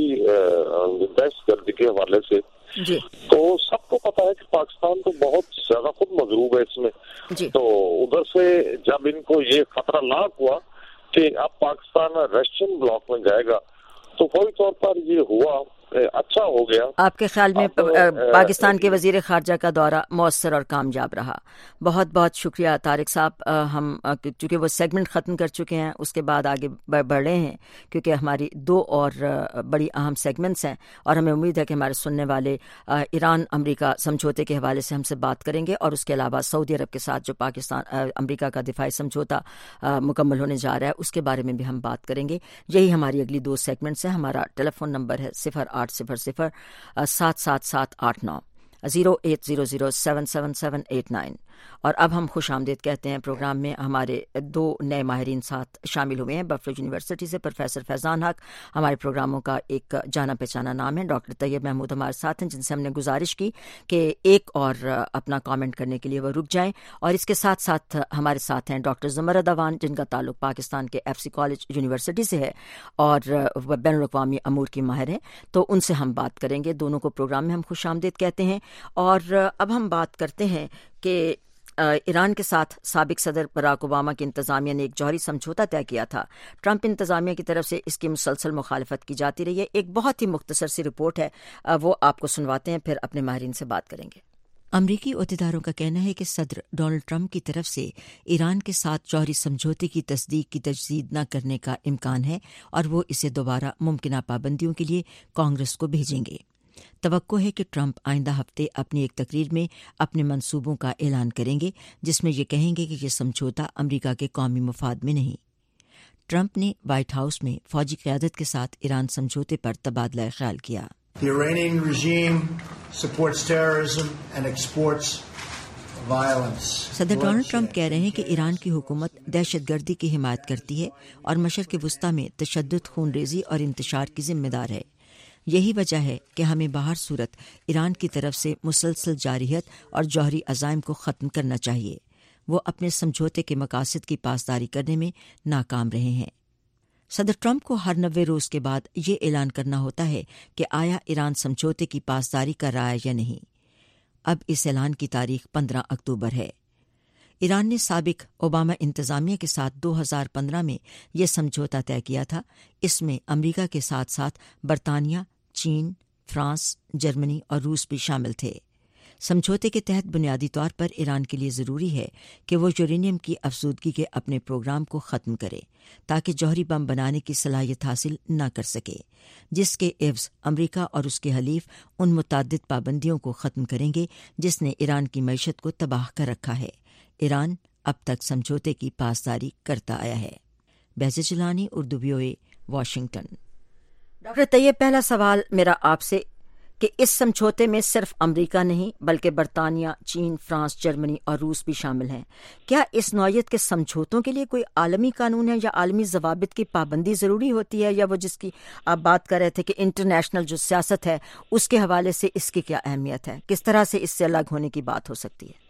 دہشت گردی کے حوالے سے جی، تو سب کو پتا ہے کہ پاکستان تو بہت زیادہ خود مضروب ہے اس میں جی. تو ادھر سے جب ان کو یہ خطرہ لاحق ہوا کہ اب پاکستان رشین بلاک میں جائے گا تو فوری طور پر یہ ہوا، اچھا ہو گیا. آپ کے خیال میں پاکستان کے وزیر خارجہ کا دورہ مؤثر اور کامیاب رہا؟ بہت بہت شکریہ طارق صاحب. ہم چونکہ وہ سیگمنٹ ختم کر چکے ہیں، اس کے بعد آگے بڑھ رہے ہیں کیونکہ ہماری دو اور بڑی اہم سیگمنٹس ہیں، اور ہمیں امید ہے کہ ہمارے سننے والے ایران امریکہ سمجھوتے کے حوالے سے ہم سے بات کریں گے، اور اس کے علاوہ سعودی عرب کے ساتھ جو پاکستان امریکہ کا دفاعی سمجھوتا مکمل ہونے جا رہا ہے اس کے بارے میں بھی ہم بات کریں گے. یہی ہماری اگلی دو سیگمنٹس ہیں. ہمارا ٹیلی فون نمبر ہے صفر آٹھ صفر صفر سات سات سات آٹھ نو zero eight zero zero seven seven seven eight nine. اور اب ہم خوش آمدید کہتے ہیں. پروگرام میں ہمارے دو نئے ماہرین ساتھ شامل ہوئے ہیں. بفلو یونیورسٹی سے پروفیسر فیضان حق ہمارے پروگراموں کا ایک جانا پہچانا نام ہے. ڈاکٹر طیب محمود ہمارے ساتھ ہیں، جن سے ہم نے گزارش کی کہ ایک اور اپنا کامنٹ کرنے کے لیے وہ رک جائیں. اور اس کے ساتھ ساتھ ہمارے ساتھ ہیں ڈاکٹر زمرد اوان، جن کا تعلق پاکستان کے ایف سی کالج یونیورسٹی سے ہے اور بین الاقوامی امور کی ماہر ہیں. تو ان سے ہم بات کریں گے. دونوں کو پروگرام میں ہم خوش آمدید کہتے ہیں. اور اب ہم بات کرتے ہیں کہ ایران کے ساتھ سابق صدر براک اوباما کی انتظامیہ نے ایک جوہری سمجھوتا طے کیا تھا. ٹرمپ انتظامیہ کی طرف سے اس کی مسلسل مخالفت کی جاتی رہی ہے. ایک بہت ہی مختصر سی رپورٹ ہے، وہ آپ کو سنواتے ہیں، پھر اپنے ماہرین سے بات کریں گے. امریکی عہدیداروں کا کہنا ہے کہ صدر ڈونلڈ ٹرمپ کی طرف سے ایران کے ساتھ جوہری سمجھوتے کی تصدیق کی تجدید نہ کرنے کا امکان ہے، اور وہ اسے دوبارہ ممکنہ پابندیوں کے لیے کانگریس کو بھیجیں گے. توقع ہے کہ ٹرمپ آئندہ ہفتے اپنی ایک تقریر میں اپنے منصوبوں کا اعلان کریں گے، جس میں یہ کہیں گے کہ یہ سمجھوتا امریکہ کے قومی مفاد میں نہیں. ٹرمپ نے وائٹ ہاؤس میں فوجی قیادت کے ساتھ ایران سمجھوتے پر تبادلہ خیال کیا. The Iranian regime supports terrorism and exports violence. صدر ڈونلڈ ٹرمپ کہہ رہے ہیں کہ ایران کی حکومت دہشت گردی کی حمایت کرتی ہے اور مشرق وسطی میں تشدد، خون ریزی اور انتشار کی ذمہ دار ہے. یہی وجہ ہے کہ ہمیں باہر صورت ایران کی طرف سے مسلسل جارحیت اور جوہری عزائم کو ختم کرنا چاہیے. وہ اپنے سمجھوتے کے مقاصد کی پاسداری کرنے میں ناکام رہے ہیں. صدر ٹرمپ کو ہر نوے روز کے بعد یہ اعلان کرنا ہوتا ہے کہ آیا ایران سمجھوتے کی پاسداری کر رہا ہے یا نہیں. اب اس اعلان کی تاریخ پندرہ اکتوبر ہے. ایران نے سابق اوباما انتظامیہ کے ساتھ دو ہزار پندرہ میں یہ سمجھوتا طے کیا تھا. اس میں امریکہ کے ساتھ ساتھ برطانیہ، چین، فرانس، جرمنی اور روس بھی شامل تھے. سمجھوتے کے تحت بنیادی طور پر ایران کے لیے ضروری ہے کہ وہ یورینیم کی افزودگی کے اپنے پروگرام کو ختم کرے تاکہ جوہری بم بنانے کی صلاحیت حاصل نہ کر سکے، جس کے عوض امریکہ اور اس کے حلیف ان متعدد پابندیوں کو ختم کریں گے جس نے ایران کی معیشت کو تباہ کر رکھا ہے. ایران اب تک سمجھوتے کی پاسداری کرتا آیا ہے. Baiza Jilani, Urdu V O A, Washington. Doctor Tayyab, پہلا سوال میرا آپ سے کہ اس سمجھوتے میں صرف امریکہ نہیں بلکہ برطانیہ، چین، فرانس، جرمنی اور روس بھی شامل ہیں. کیا اس نوعیت کے سمجھوتوں کے لیے کوئی عالمی قانون ہے یا عالمی ضوابط کی پابندی ضروری ہوتی ہے، یا وہ جس کی آپ بات کر رہے تھے کہ انٹرنیشنل جو سیاست ہے اس کے حوالے سے اس کی کیا اہمیت ہے؟ کس طرح سے اس سے الگ ہونے کی بات ہو سکتی ہے؟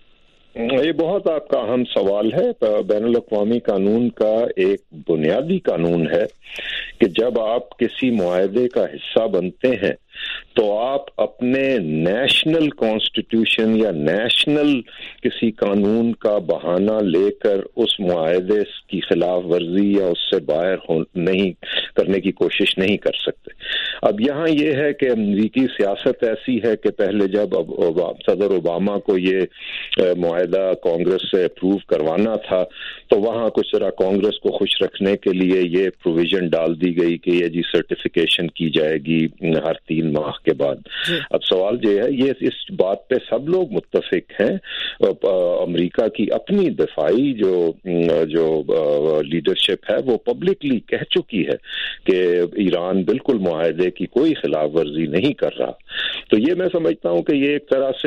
یہ بہت آپ کا اہم سوال ہے. بین الاقوامی قانون کا ایک بنیادی قانون ہے کہ جب آپ کسی معاہدے کا حصہ بنتے ہیں تو آپ اپنے نیشنل کانسٹیٹیوشن یا نیشنل کسی قانون کا بہانہ لے کر اس معاہدے کی خلاف ورزی یا اس سے باہر نہیں کرنے کی کوشش نہیں کر سکتے. اب یہاں یہ ہے کہ امریکی سیاست ایسی ہے کہ پہلے جب صدر اوباما کو یہ معاہدہ کانگریس سے اپروو کروانا تھا تو وہاں کچھ طرح کانگریس کو خوش رکھنے کے لیے یہ پروویژن ڈال دی گئی کہ یہ جی سرٹیفیکیشن کی جائے گی ہر تین ماہ کے بعد. اب سوال یہ ہے، یہ اس بات پہ سب لوگ متفق ہیں. امریکہ کی اپنی دفاعی جو جو لیڈرشپ ہے وہ پبلکلی کہہ چکی ہے کہ ایران بالکل معاہدے کی کوئی خلاف ورزی نہیں کر رہا. تو یہ میں سمجھتا ہوں کہ یہ ایک طرح سے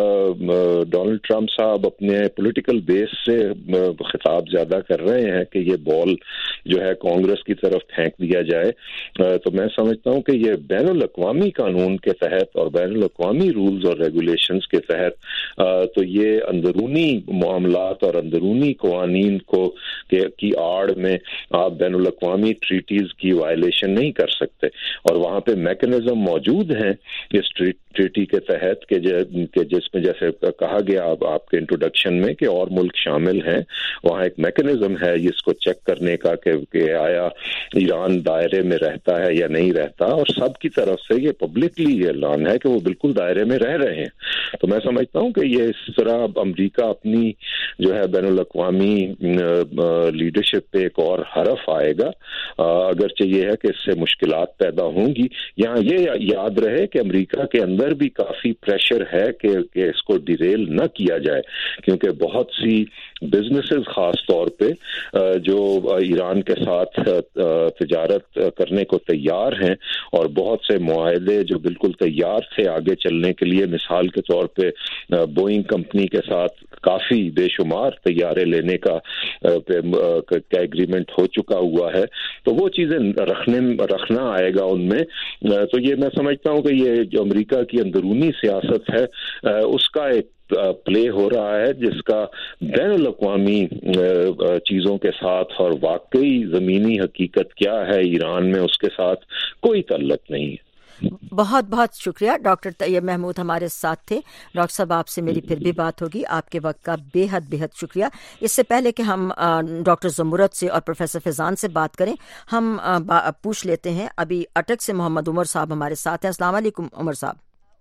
ڈونلڈ ٹرمپ صاحب اپنے پولیٹیکل بیس سے خطاب زیادہ کر رہے ہیں کہ یہ بال جو ہے کانگریس کی طرف پھینک دیا جائے. تو میں سمجھتا ہوں کہ یہ بین الاقوامی الاقوامی قانون کے تحت اور بین الاقوامی رولز اور ریگولیشنز کے تحت تو یہ اندرونی معاملات اور اندرونی قوانین کو کی آڑ میں آپ بین الاقوامی ٹریٹیز کی وائلیشن نہیں کر سکتے. اور وہاں پہ میکنزم موجود ہیں اس ٹریٹی کے تحت کہ جس میں جیسے کہا گیا آپ کے انٹروڈکشن میں کہ اور ملک شامل ہیں. وہاں ایک میکنزم ہے جس کو چیک کرنے کا کہ, کہ آیا ایران دائرے میں رہتا ہے یا نہیں رہتا, اور سب کی طرف سے یہ پبلکلی یہ اعلان ہے کہ وہ بالکل دائرے میں رہ رہے ہیں. تو میں سمجھتا ہوں کہ یہ اس طرح امریکہ اپنی جو ہے بین الاقوامی لیڈرشپ پہ ایک اور حرف آئے گا, اگرچہ یہ ہے کہ اس سے مشکلات پیدا ہوں گی. یہاں یہ یاد رہے کہ امریکہ کے اندر بھی کافی پریشر ہے کہ, کہ اس کو ڈیریل نہ کیا جائے, کیونکہ بہت سی بزنسز خاص طور پہ جو ایران کے ساتھ تجارت کرنے کو تیار ہیں اور بہت سے معاہدے جو بالکل تیار تھے آگے چلنے کے لیے, مثال کے طور پہ بوئنگ کمپنی کے ساتھ کافی بے شمار طیارے لینے کا کا ایگریمنٹ ہو چکا ہوا ہے, تو وہ چیزیں رکھنے رکھنا آئے گا ان میں. تو یہ میں سمجھتا ہوں کہ یہ جو امریکہ کی اندرونی سیاست ہے اس کا ایک پلے ہو رہا ہے جس کا بین الاقوامی چیزوں کے ساتھ اور واقعی زمینی حقیقت کیا ہے ایران میں اس کے ساتھ کوئی تعلق نہیں ہے. بہت بہت شکریہ ڈاکٹر طیب محمود ہمارے ساتھ تھے. ڈاکٹر صاحب آپ سے میری پھر بھی بات ہوگی. آپ کے وقت کا بے حد بے حد شکریہ. اس سے پہلے کہ ہم ڈاکٹر زمرد سے اور پروفیسر فیضان سے بات کریں, ہم پوچھ لیتے ہیں ابھی اٹک سے محمد عمر صاحب ہمارے ساتھ ہیں. السلام علیکم عمر صاحب.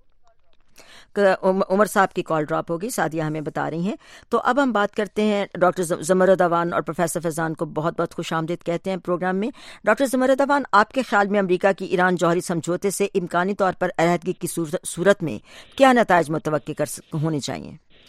عمر صاحب کی کال ڈراپ ہوگی, سعدیہ ہمیں بتا رہی ہیں. تو اب ہم بات کرتے ہیں ڈاکٹر زمرد اوان اور پروفیسر فیضان کو بہت بہت خوش آمدید کہتے ہیں پروگرام میں. ڈاکٹر زمرد اوان, آپ کے خیال میں امریکہ کی ایران جوہری سمجھوتے سے امکانی طور پر علیحدگی کی صورت میں کیا نتائج متوقع کر ہونے چاہیے؟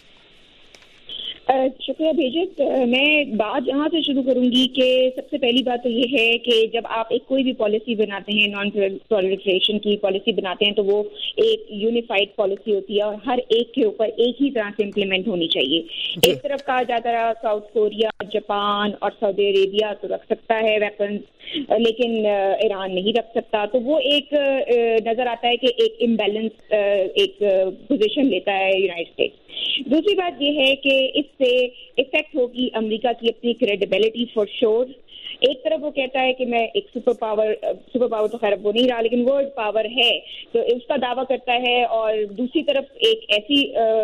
شکریہ بھیجت. میں بات یہاں سے شروع کروں گی کہ سب سے پہلی بات تو یہ ہے کہ جب آپ ایک کوئی بھی پالیسی بناتے ہیں, نان پرولیفریشن کی پالیسی بناتے ہیں, تو وہ ایک یونیفائڈ پالیسی ہوتی ہے اور ہر ایک کے اوپر ایک ہی طرح سے امپلیمنٹ ہونی چاہیے. ایک طرف کہا جاتا رہا ساؤتھ کوریا, جاپان اور سعودی عربیہ تو رکھ سکتا ہے ویپنز, لیکن ایران نہیں رکھ سکتا. تو وہ ایک نظر آتا ہے کہ ایک امبیلنس ایک پوزیشن لیتا ہے یونائٹڈ اسٹیٹس. دوسری بات یہ ہے کہ اس سے افیکٹ ہوگی امریکہ کی اپنی کریڈیبلٹی فار شور. ایک طرف وہ کہتا ہے کہ میں ایک سپر پاور سپر پاور تو خیر وہ نہیں رہا لیکن ورلڈ پاور ہے, تو اس کا دعویٰ کرتا ہے, اور دوسری طرف ایک ایسی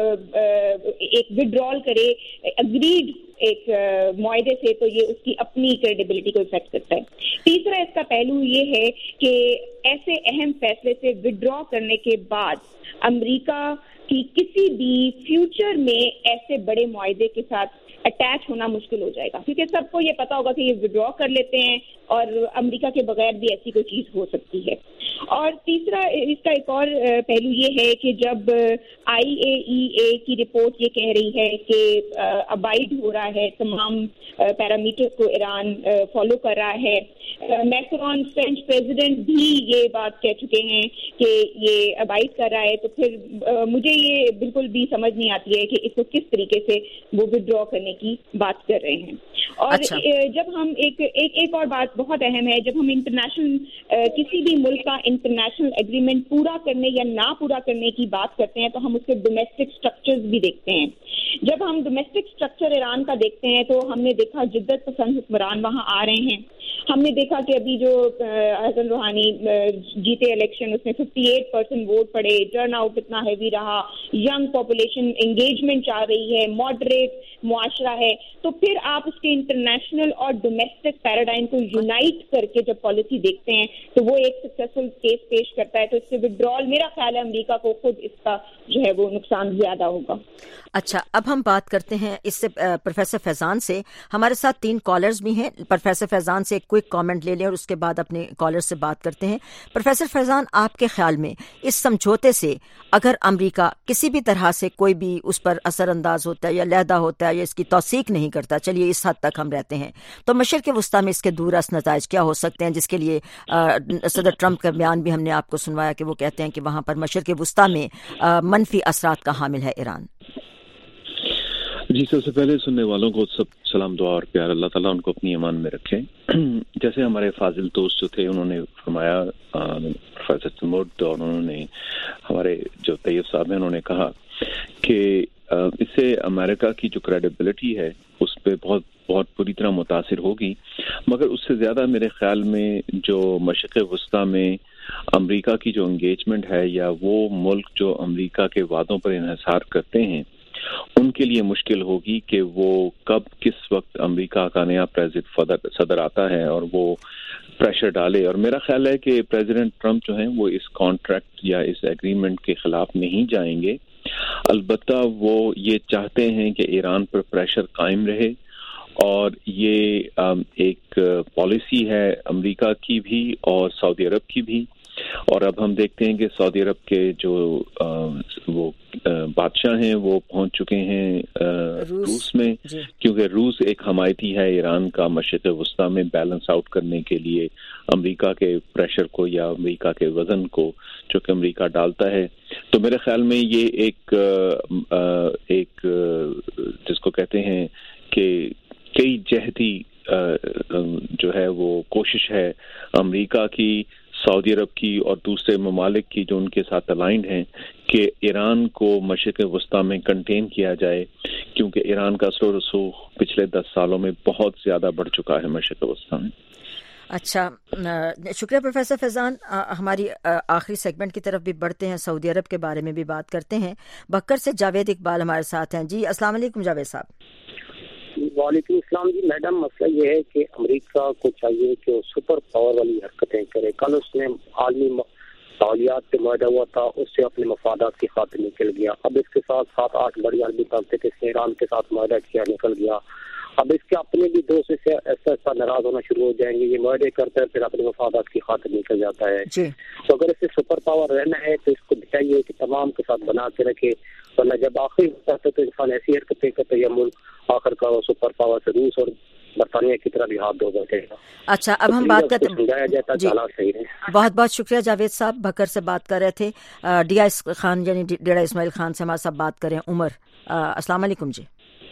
ایک وڈرال کرے اگریڈ ایک معاہدے سے, تو یہ اس کی اپنی کریڈیبلٹی کو افیکٹ کرتا ہے. تیسرا اس کا پہلو یہ ہے کہ ایسے اہم فیصلے سے وڈرا کرنے کے بعد امریکہ کی کسی بھی فیوچر میں ایسے بڑے معاہدے کے ساتھ اٹیچ ہونا مشکل ہو جائے گا, کیونکہ سب کو یہ پتا ہوگا کہ یہ وڈرا کر لیتے ہیں اور امریکہ کے بغیر بھی ایسی کوئی چیز ہو سکتی ہے. اور تیسرا اس کا ایک اور پہلو یہ ہے کہ جب آئی اے ای اے کی رپورٹ یہ کہہ رہی ہے کہ ابائڈ ہو رہا ہے, تمام پیرامیٹر کو ایران فالو کر رہا ہے, میکرون فرینچ پریزیڈنٹ بھی یہ بات کہہ چکے ہیں کہ یہ ابائڈ کر رہا ہے, تو پھر مجھے یہ بالکل بھی سمجھ نہیں آتی ہے کہ اس کو کس طریقے سے وہ ودرا کرنے کی بات کر رہے ہیں. اور اچھا. جب ہم ایک ایک ایک اور بات بہت اہم ہے, جب ہم انٹرنیشنل کسی بھی ملک کا انٹرنیشنل ایگریمنٹ پورا کرنے یا نہ پورا کرنے کی بات کرتے ہیں تو ہم اس کے ڈومیسٹک اسٹرکچرز بھی دیکھتے ہیں. جب ہم ڈومیسٹک اسٹرکچر ایران کا دیکھتے ہیں تو ہم نے دیکھا جدت پسند حکمران وہاں آ رہے ہیں. ہم نے دیکھا کہ ابھی جو حسن روحانی جیتے الیکشن اس میں ففٹی ایٹ پرسینٹ ووٹ پڑے, ٹرن آؤٹ اتنا ہیوی رہا, ینگ پاپولیشن انگیجمنٹ چاہ رہی ہے, ماڈریٹ معاشرہ ہے. تو پھر آپ اس کے انٹرنیشنل اور ڈومیسٹک پیراڈائم کو یونائٹ کر کے جب پالیسی دیکھتے ہیں تو وہ ایک سکسیسفل کیس پیش کرتا ہے. تو اس سے وڈرال میرا خیال ہے امریکہ کو خود اس کا جو ہے وہ نقصان زیادہ ہوگا. اچھا, اب ہم بات کرتے ہیں اس سے پروفیسر فیضان سے. ہمارے ساتھ تین کالرز بھی ہیں. پروفیسر فیضان سے ایک کوئک کامنٹ لے لیں اور اس کے بعد اپنے کالر سے بات کرتے ہیں. پروفیسر فیضان, آپ کے خیال میں اس سمجھوتے سے اگر امریکہ کسی بھی طرح سے کوئی بھی اس پر اثر انداز ہوتا ہے یا لیدہ ہوتا ہے یا اس کی توثیق نہیں کرتا, چلیے اس حد تک ہم رہتے ہیں, تو مشرق وسطیٰ میں اس کے دور اثر نتائج کیا ہو سکتے ہیں, جس کے لیے صدر ٹرمپ کا بیان بھی ہم نے آپ کو سنوایا کہ وہ کہتے ہیں کہ وہاں پر مشرق وسطیٰ میں منفی اثرات کا حامل ہے ایران. جی سب سے پہلے سننے والوں کو سب سلام دعا اور پیار، اللہ تعالیٰ ان کو اپنی ایمان میں رکھے. جیسے ہمارے فاضل دوست جو تھے انہوں نے فرمایا، پروفیسر تیمور اور انہوں نے ہمارے جو طیب صاحب ہیں انہوں نے کہا کہ اس سے امریکہ کی جو کریڈیبلٹی ہے اس پہ بہت بہت بری طرح متاثر ہوگی، مگر اس سے زیادہ میرے خیال میں جو مشرق وسطیٰ میں امریکہ کی جو انگیجمنٹ ہے یا وہ ملک جو امریکہ کے وعدوں پر انحصار کرتے ہیں ان کے لیے مشکل ہوگی کہ وہ کب کس وقت امریکہ کا نیا پریزیڈنٹ صدر آتا ہے اور وہ پریشر ڈالے. اور میرا خیال ہے کہ پریزیڈنٹ ٹرمپ جو ہیں وہ اس کانٹریکٹ یا اس ایگریمنٹ کے خلاف نہیں جائیں گے، البتہ وہ یہ چاہتے ہیں کہ ایران پر پریشر قائم رہے، اور یہ ایک پالیسی ہے امریکہ کی بھی اور سعودی عرب کی بھی. اور اب ہم دیکھتے ہیں کہ سعودی عرب کے جو وہ بادشاہ ہیں وہ پہنچ چکے ہیں روس میں، کیونکہ روس ایک حمایتی ہے ایران کا مشرق وسطیٰ میں بیلنس آؤٹ کرنے کے لیے امریکہ کے پریشر کو یا امریکہ کے وزن کو جو کہ امریکہ ڈالتا ہے. تو میرے خیال میں یہ ایک ایک جس کو کہتے ہیں کہ کئی جہتی جو ہے وہ کوشش ہے امریکہ کی، سعودی عرب کی اور دوسرے ممالک کی جو ان کے ساتھ الائنڈ ہیں کہ ایران کو مشرق وسطیٰ میں کنٹین کیا جائے، کیونکہ ایران کا اثر و رسوخ پچھلے دس سالوں میں بہت زیادہ بڑھ چکا ہے مشرق وسطیٰ میں. اچھا، شکریہ پروفیسر فیضان. ہماری آخری سیگمنٹ کی طرف بھی بڑھتے ہیں، سعودی عرب کے بارے میں بھی بات کرتے ہیں. بکر سے جاوید اقبال ہمارے ساتھ ہیں. جی السلام علیکم جاوید صاحب. وعلیکم السلام. جی میڈم، مسئلہ یہ ہے کہ امریکہ کو چاہیے کہ وہ سپر پاور والی حرکتیں کرے. کل اس نے عالمی سہولیات پہ معاہدہ ہوا تھا، اس سے اپنے مفادات کی خاطر نکل گیا. اب اس کے ساتھ سات آٹھ بڑی عالمی طاقتیں اس نے ایران کے ساتھ معاہدہ کیا، نکل گیا. اب اس کے اپنے بھی دوست سے ایسا ایسا ناراض ہونا شروع ہو جائیں گے. یہ معاہدے کرتا ہے پھر اپنے مفادات کی خاطر نکل جاتا ہے. تو اگر اسے سپر پاور رہنا ہے تو اس کو چاہیے کہ تمام کے ساتھ بنا کے رکھے، ورنہ جب آخری ہوتا ہے تو انسان ایسی حرکتیں کرتے یا ملک آخر کا سپر پاور سے روس اور برطانیہ کی طرح بھی ہاتھ دھو بیٹھے گا. اچھا، اب ہم بات کرتے ہیں. جی بہت بہت شکریہ جاوید صاحب. بکر سے بات کر رہے تھے. ڈیا خان یعنی ڈیڑا اسماعیل خان سے ہمارے ساتھ بات کریں. عمر، السلام علیکم. جی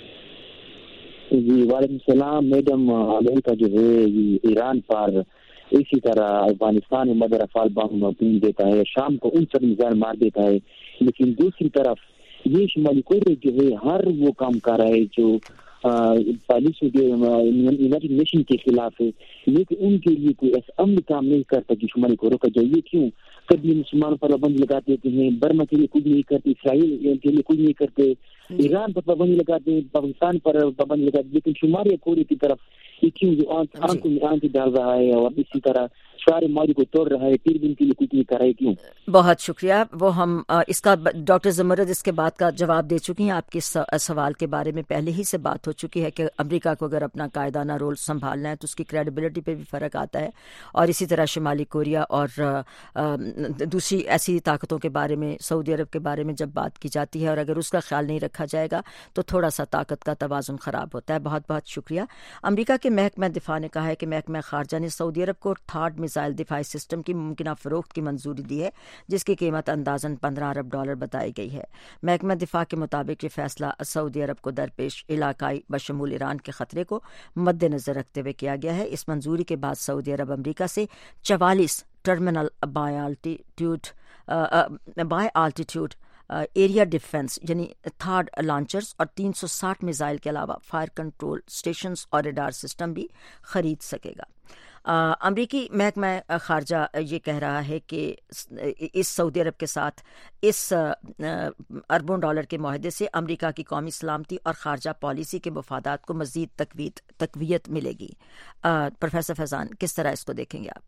جی وعلیکم السلام. میڈم، امریکہ جو ہے ایران پر اسی طرح افغانستان میں مدر افعال بم پھینک دیتا ہے، شام کو ان پر میزائل مار دیتا ہے، لیکن دوسری طرف یہ شمالی کوریا جو ہے ہر وہ کام کر رہا ہے جو پالیسی یونائٹڈ نیشن کے خلاف ہے، لیکن ان کے لیے کوئی ایسا عمل کام نہیں کرتا کہ شمالی کوریا کا جائیے. کیوں؟ کبھی مسلمانوں پر پابندی لگا دیتے ہیں، برما کے لیے کچھ نہیں کرتے، اسرائیل کے لیے کچھ نہیں کرتے، ایران پر پابندی لگاتے ہیں، پاکستان پر پابندی لگاتے ہیں، لیکن شمالی کوریا کی طرف یہ کیوں جو آنکھوں میں آنکھ ڈال رہا ہے اور اسی طرح سارے معاہدے کو توڑ رہا ہے، پھر بھی ان کے لیے کچھ نہیں کر رہا ہے. کیوں؟ بہت شکریہ. وہ ہم اس کا ڈاکٹر زمرد اس کے بعد کا جواب دے چکی ہیں. آپ کے سوال کے بارے میں پہلے ہی سے بات ہو چکی ہے کہ امریکہ کو اگر اپنا قائدانہ رول سنبھالنا ہے تو اس کی کریڈیبلٹی پہ بھی فرق آتا ہے، اور اسی طرح شمالی کوریا اور دوسری ایسی طاقتوں کے بارے میں، سعودی عرب کے بارے میں جب بات کی جاتی ہے اور اگر اس کا خیال نہیں رکھا جائے گا تو تھوڑا سا طاقت کا توازن خراب ہوتا ہے. بہت بہت شکریہ. امریکہ کے محکمہ دفاع نے کہا ہے کہ محکمہ خارجہ نے سعودی عرب کو تھارڈ میزائل دفاعی سسٹم کی ممکنہ فروخت کی منظوری دی ہے، جس کی قیمت اندازاً پندرہ ارب ڈالر بتائی گئی ہے. محکمہ دفاع کے مطابق یہ فیصلہ سعودی عرب کو درپیش علاقائی بشمول ایران کے خطرے کو مد نظر رکھتے ہوئے کیا گیا ہے. اس منظوری کے بعد سعودی عرب امریکہ سے چوالیس terminal high altitude by altitude area defence یعنی تھارڈ لانچرز اور تین سو ساٹھ میزائل کے علاوہ فائر کنٹرول اسٹیشنز اور ریڈار سسٹم بھی خرید سکے گا. امریکی محکمہ خارجہ یہ کہہ رہا ہے کہ اس سعودی عرب کے ساتھ اس اربوں ڈالر کے معاہدے سے امریکہ کی قومی سلامتی اور خارجہ پالیسی کے مفادات کو مزید تقویت تقویت ملے گی. پروفیسر فیضان، کس طرح اس کو دیکھیں گے آپ؟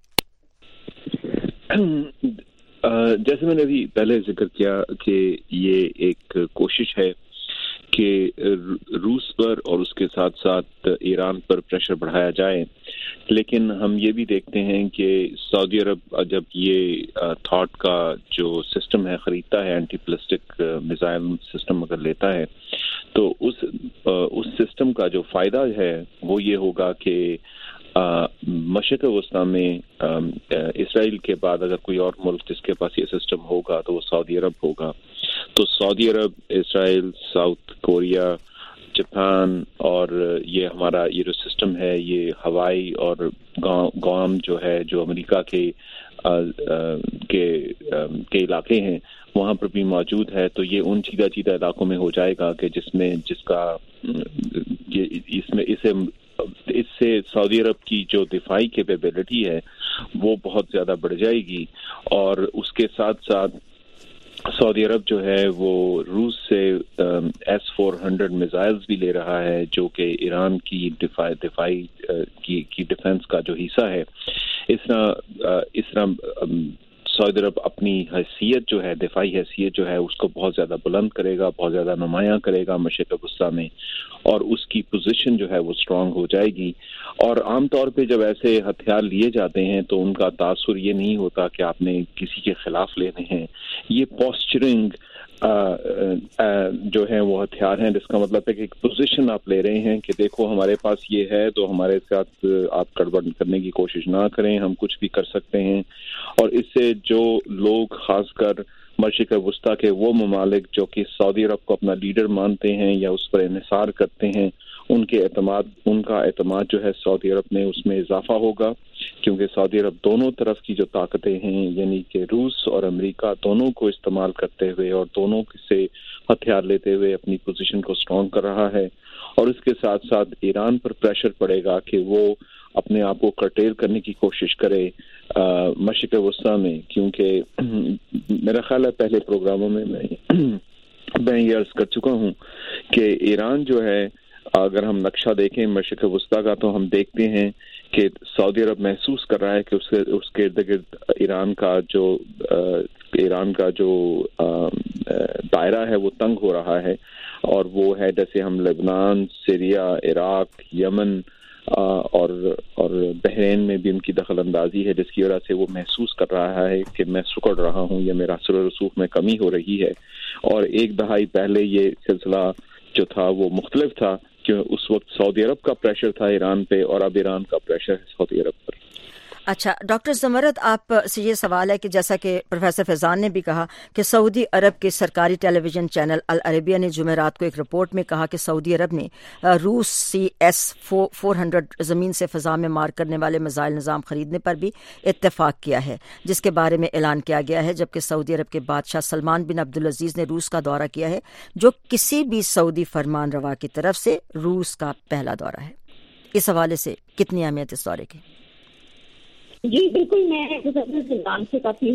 جیسے میں نے ابھی پہلے ذکر کیا کہ یہ ایک کوشش ہے کہ روس پر اور اس کے ساتھ ساتھ ایران پر پریشر بڑھایا جائے، لیکن ہم یہ بھی دیکھتے ہیں کہ سعودی عرب جب یہ تھاٹ کا جو سسٹم ہے خریدتا ہے، اینٹی پلاسٹک میزائل سسٹم اگر لیتا ہے، تو اس اس سسٹم کا جو فائدہ ہے وہ یہ ہوگا کہ مشرق وسطیٰ میں اسرائیل کے بعد اگر کوئی اور ملک جس کے پاس یہ سسٹم ہوگا تو وہ سعودی عرب ہوگا. تو سعودی عرب، اسرائیل، ساؤتھ کوریا जापान और ये हमारा ये जो सिस्टम है ये हवाई और गाम जो है जो अमेरिका के आ, आ, के आ, के इलाके हैं वहाँ पर भी मौजूद है, तो ये उन सीधा सीधा इलाकों में हो जाएगा कि जिसमें जिसका ये इसमें इसे इससे सऊदी अरब की जो दिफाई कैपेबिलिटी है वो बहुत ज़्यादा बढ़ जाएगी। और उसके साथ साथ सऊदी अरब जो है वो रूस से एस फोर हंड्रेड मिसाइल्स भी ले रहा है जो कि ईरान की दिफाई दिफाई की की डिफेंस का जो हिस्सा है। इस तरह इस तरह सऊदी अरब अपनी हैसियत जो है दिफाई हैसियत जो है उसको बहुत ज़्यादा बुलंद करेगा, बहुत ज़्यादा नुमायाँ करेगा मशरिक़ वस्ता में, और उसकी पोजीशन जो है वो स्ट्रांग हो जाएगी। और आम तौर पे जब ऐसे हथियार लिए जाते हैं तो उनका तासुर ये नहीं होता कि आपने किसी के खिलाफ लेने हैं, ये पोस्चरिंग जो है वो हथियार हैं, जिसका मतलब है कि एक पोजीशन आप ले रहे हैं कि देखो हमारे पास ये है तो हमारे साथ आप गड़बड़ करने की कोशिश ना करें, हम कुछ भी कर सकते हैं। और इससे जो लोग खासकर मशरिक़ वस्ता के वो ममालिक जो कि सऊदी अरब को अपना लीडर मानते हैं या उस पर इन्हिसार करते हैं, उनके एतमाद उनका एतमाद जो है सऊदी अरब में उसमें इजाफा होगा, क्योंकि सऊदी अरब दोनों तरफ की जो ताकतें हैं यानी कि रूस और अमेरिका दोनों को इस्तेमाल करते हुए और दोनों से हथियार लेते हुए अपनी पोजीशन को स्ट्रॉन्ग कर रहा है। और इसके साथ साथ ईरान पर प्रेशर पड़ेगा कि वो अपने आप को कर्टेल करने की कोशिश करे मशरिक़ वस्ता में, क्योंकि मेरा ख्याल है पहले प्रोग्रामों में मैं मैं ये अर्ज कर चुका हूँ कि ईरान जो है अगर हम नक्शा देखें मशरिक़ वस्ता का तो हम देखते हैं कि सऊदी अरब महसूस कर रहा है कि उसके उसके इर्द गिर्द ईरान का जो ईरान का जो दायरा है वो तंग हो रहा है, और वो है जैसे हम लेबनान, सीरिया, इराक, यमन और और बहरीन में भी उनकी दखल अंदाजी है, जिसकी वजह से वो महसूस कर रहा है कि मैं सुकड़ रहा हूँ या मेरा असर रसूख में कमी हो रही है। और एक दहाई पहले ये सिलसिला जो था वो मुख्तलिफ था कि उस वक्त सऊदी अरब का प्रेशर था ईरान पे और अब ईरान का प्रेशर है सऊदी अरब पर। अच्छा डॉक्टर ज़मरद, आप से ये सवाल है कि जैसा कि प्रोफेसर फैज़ान ने भी कहा कि सऊदी अरब के सरकारी टेलीविज़न चैनल अल अरेबिया ने जुमेरात को एक रिपोर्ट में कहा कि सऊदी अरब ने रूस सी एस फोर हंड्रेड ज़मीन से फ़ज़ा में मार करने वाले मिसाइल निज़ाम ख़रीदने पर भी इत्तेफाक किया है, जिसके बारे में ऐलान किया गया है, जबकि सऊदी अरब के बादशाह सलमान बिन अब्दुल अजीज़ ने रूस का दौरा किया है, जो किसी भी सऊदी फरमान रवा की तरफ से रूस का पहला दौरा है। इस हवाले से कितनी अहमियत इस दौरे की? जी बिल्कुल, मैं प्रोफेसर फैज़ान से काफ़ी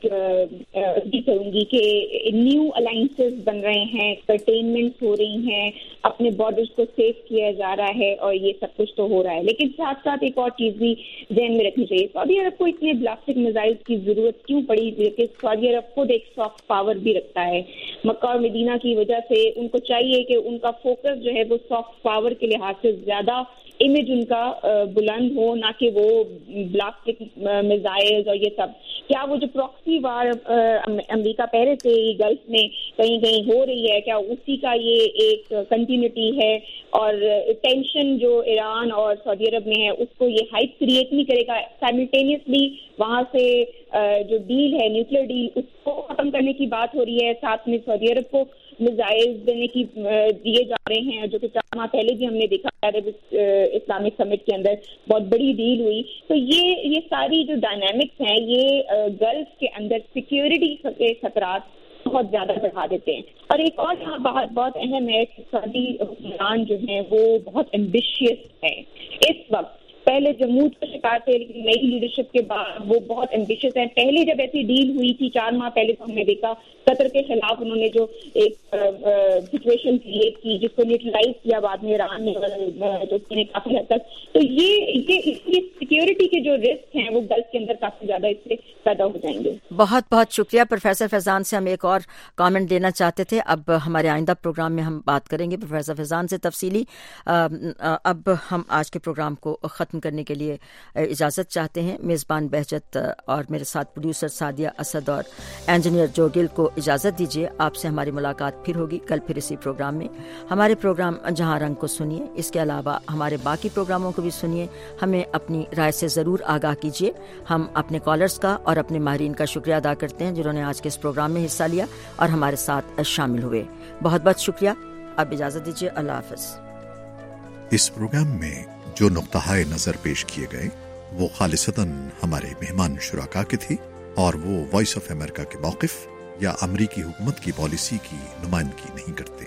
भी करूँगी कि न्यू अलाइंसेस बन रहे हैं, कंटेनमेंट्स हो रही हैं, अपने बॉर्डर्स को सेफ किया जा रहा है और ये सब कुछ तो हो रहा है, लेकिन साथ साथ एक और चीज़ भी ध्यान में रखनी चाहिए। सऊदी अरब को इतने ब्लास्टिक मिसाइल्स की ज़रूरत क्यों पड़ी? क्योंकि सऊदी अरब खुद एक सॉफ्ट पावर भी रखता है। मक्का और मदीना की वजह से उनको चाहिए कि उनका फोकस जो है वो सॉफ्ट पावर के लिहाज से ज़्यादा इमेज उनका बुलंद हो, ना कि वो ब्लास्टिक मिसाइल्स और ये सब। क्या वो जो प्रॉक्सी वार अमेरिका पहले से ही गल्फ में कहीं कहीं हो रही है, क्या उसी का ये एक कंटिन्यूटी है? और टेंशन जो ईरान और सऊदी अरब में है उसको ये हाइप क्रिएट नहीं करेगा? साइमल्टेनियसली वहाँ से जो डील है, न्यूक्लियर डील, उसको खत्म करने की बात हो रही है, साथ में सऊदी अरब को मिसाइल्स देने की दिए जा रहे हैं, जो कि चार माह पहले भी हमने देखा अरब इस्लामिक समिट के अंदर बहुत बड़ी डील हुई। तो ये ये सारी जो डायनामिक्स हैं ये गल्फ के अंदर सिक्योरिटी के खतरात बहुत ज्यादा बढ़ा देते हैं। और एक और यहाँ बात बहुत अहम है कि सऊदी हुक्मरान जो है वो बहुत एम्बिशियस है इस वक्त। पहले जमूद का शिकार थे, लेकिन नई लीडरशिप के बाद वो बहुत एम्बिशियस है। पहले जब ऐसी डील हुई थी चार माह पहले तो हमने देखा कतर के खिलाफ उन्होंने जो एक सिचुएशन क्रिएट की जिसको न्यूट्रलाइज किया बाद में ईरान ने, तो उसने काफी हद तक। तो ये ये इसलिए सिक्योरिटी के जो रिस्क हैं वो गल्फ के अंदर काफी ज्यादा इससे पैदा हो जाएंगे। बहुत बहुत शुक्रिया प्रोफेसर फैज़ान से। हम एक और कमेंट देना चाहते थे, अब हमारे आइंदा प्रोग्राम में हम बात करेंगे प्रोफेसर फैज़ान से तफसीली। अब हम आज के प्रोग्राम को खत्म करने के लिए इजाजत चाहते हैं। मेजबान बहजत और मेरे साथ प्रोड्यूसर सादिया असद और इंजीनियर जो गिल को इजाजत दीजिए। आपसे हमारी मुलाकात फिर होगी कल फिर इसी प्रोग्राम में। हमारे प्रोग्राम जहां रंग को सुनिए, इसके अलावा हमारे बाकी प्रोग्रामों को भी सुनिए। हमें अपनी राय से जरूर आगाह कीजिए। हम अपने कॉलर्स का और अपने माहिरीन का शुक्रिया अदा करते हैं जिन्होंने आज के इस प्रोग्राम में हिस्सा लिया और हमारे साथ शामिल हुए। बहुत बहुत शुक्रिया। اب اجازت دیجیے، اللہ حافظ۔ اس پروگرام میں جو نقطہ نظر پیش کیے گئے وہ خالصتاً ہمارے مہمان شرکا کے تھے اور وہ وائس آف امریکہ کے موقف یا امریکی حکومت کی پالیسی کی نمائندگی نہیں کرتے۔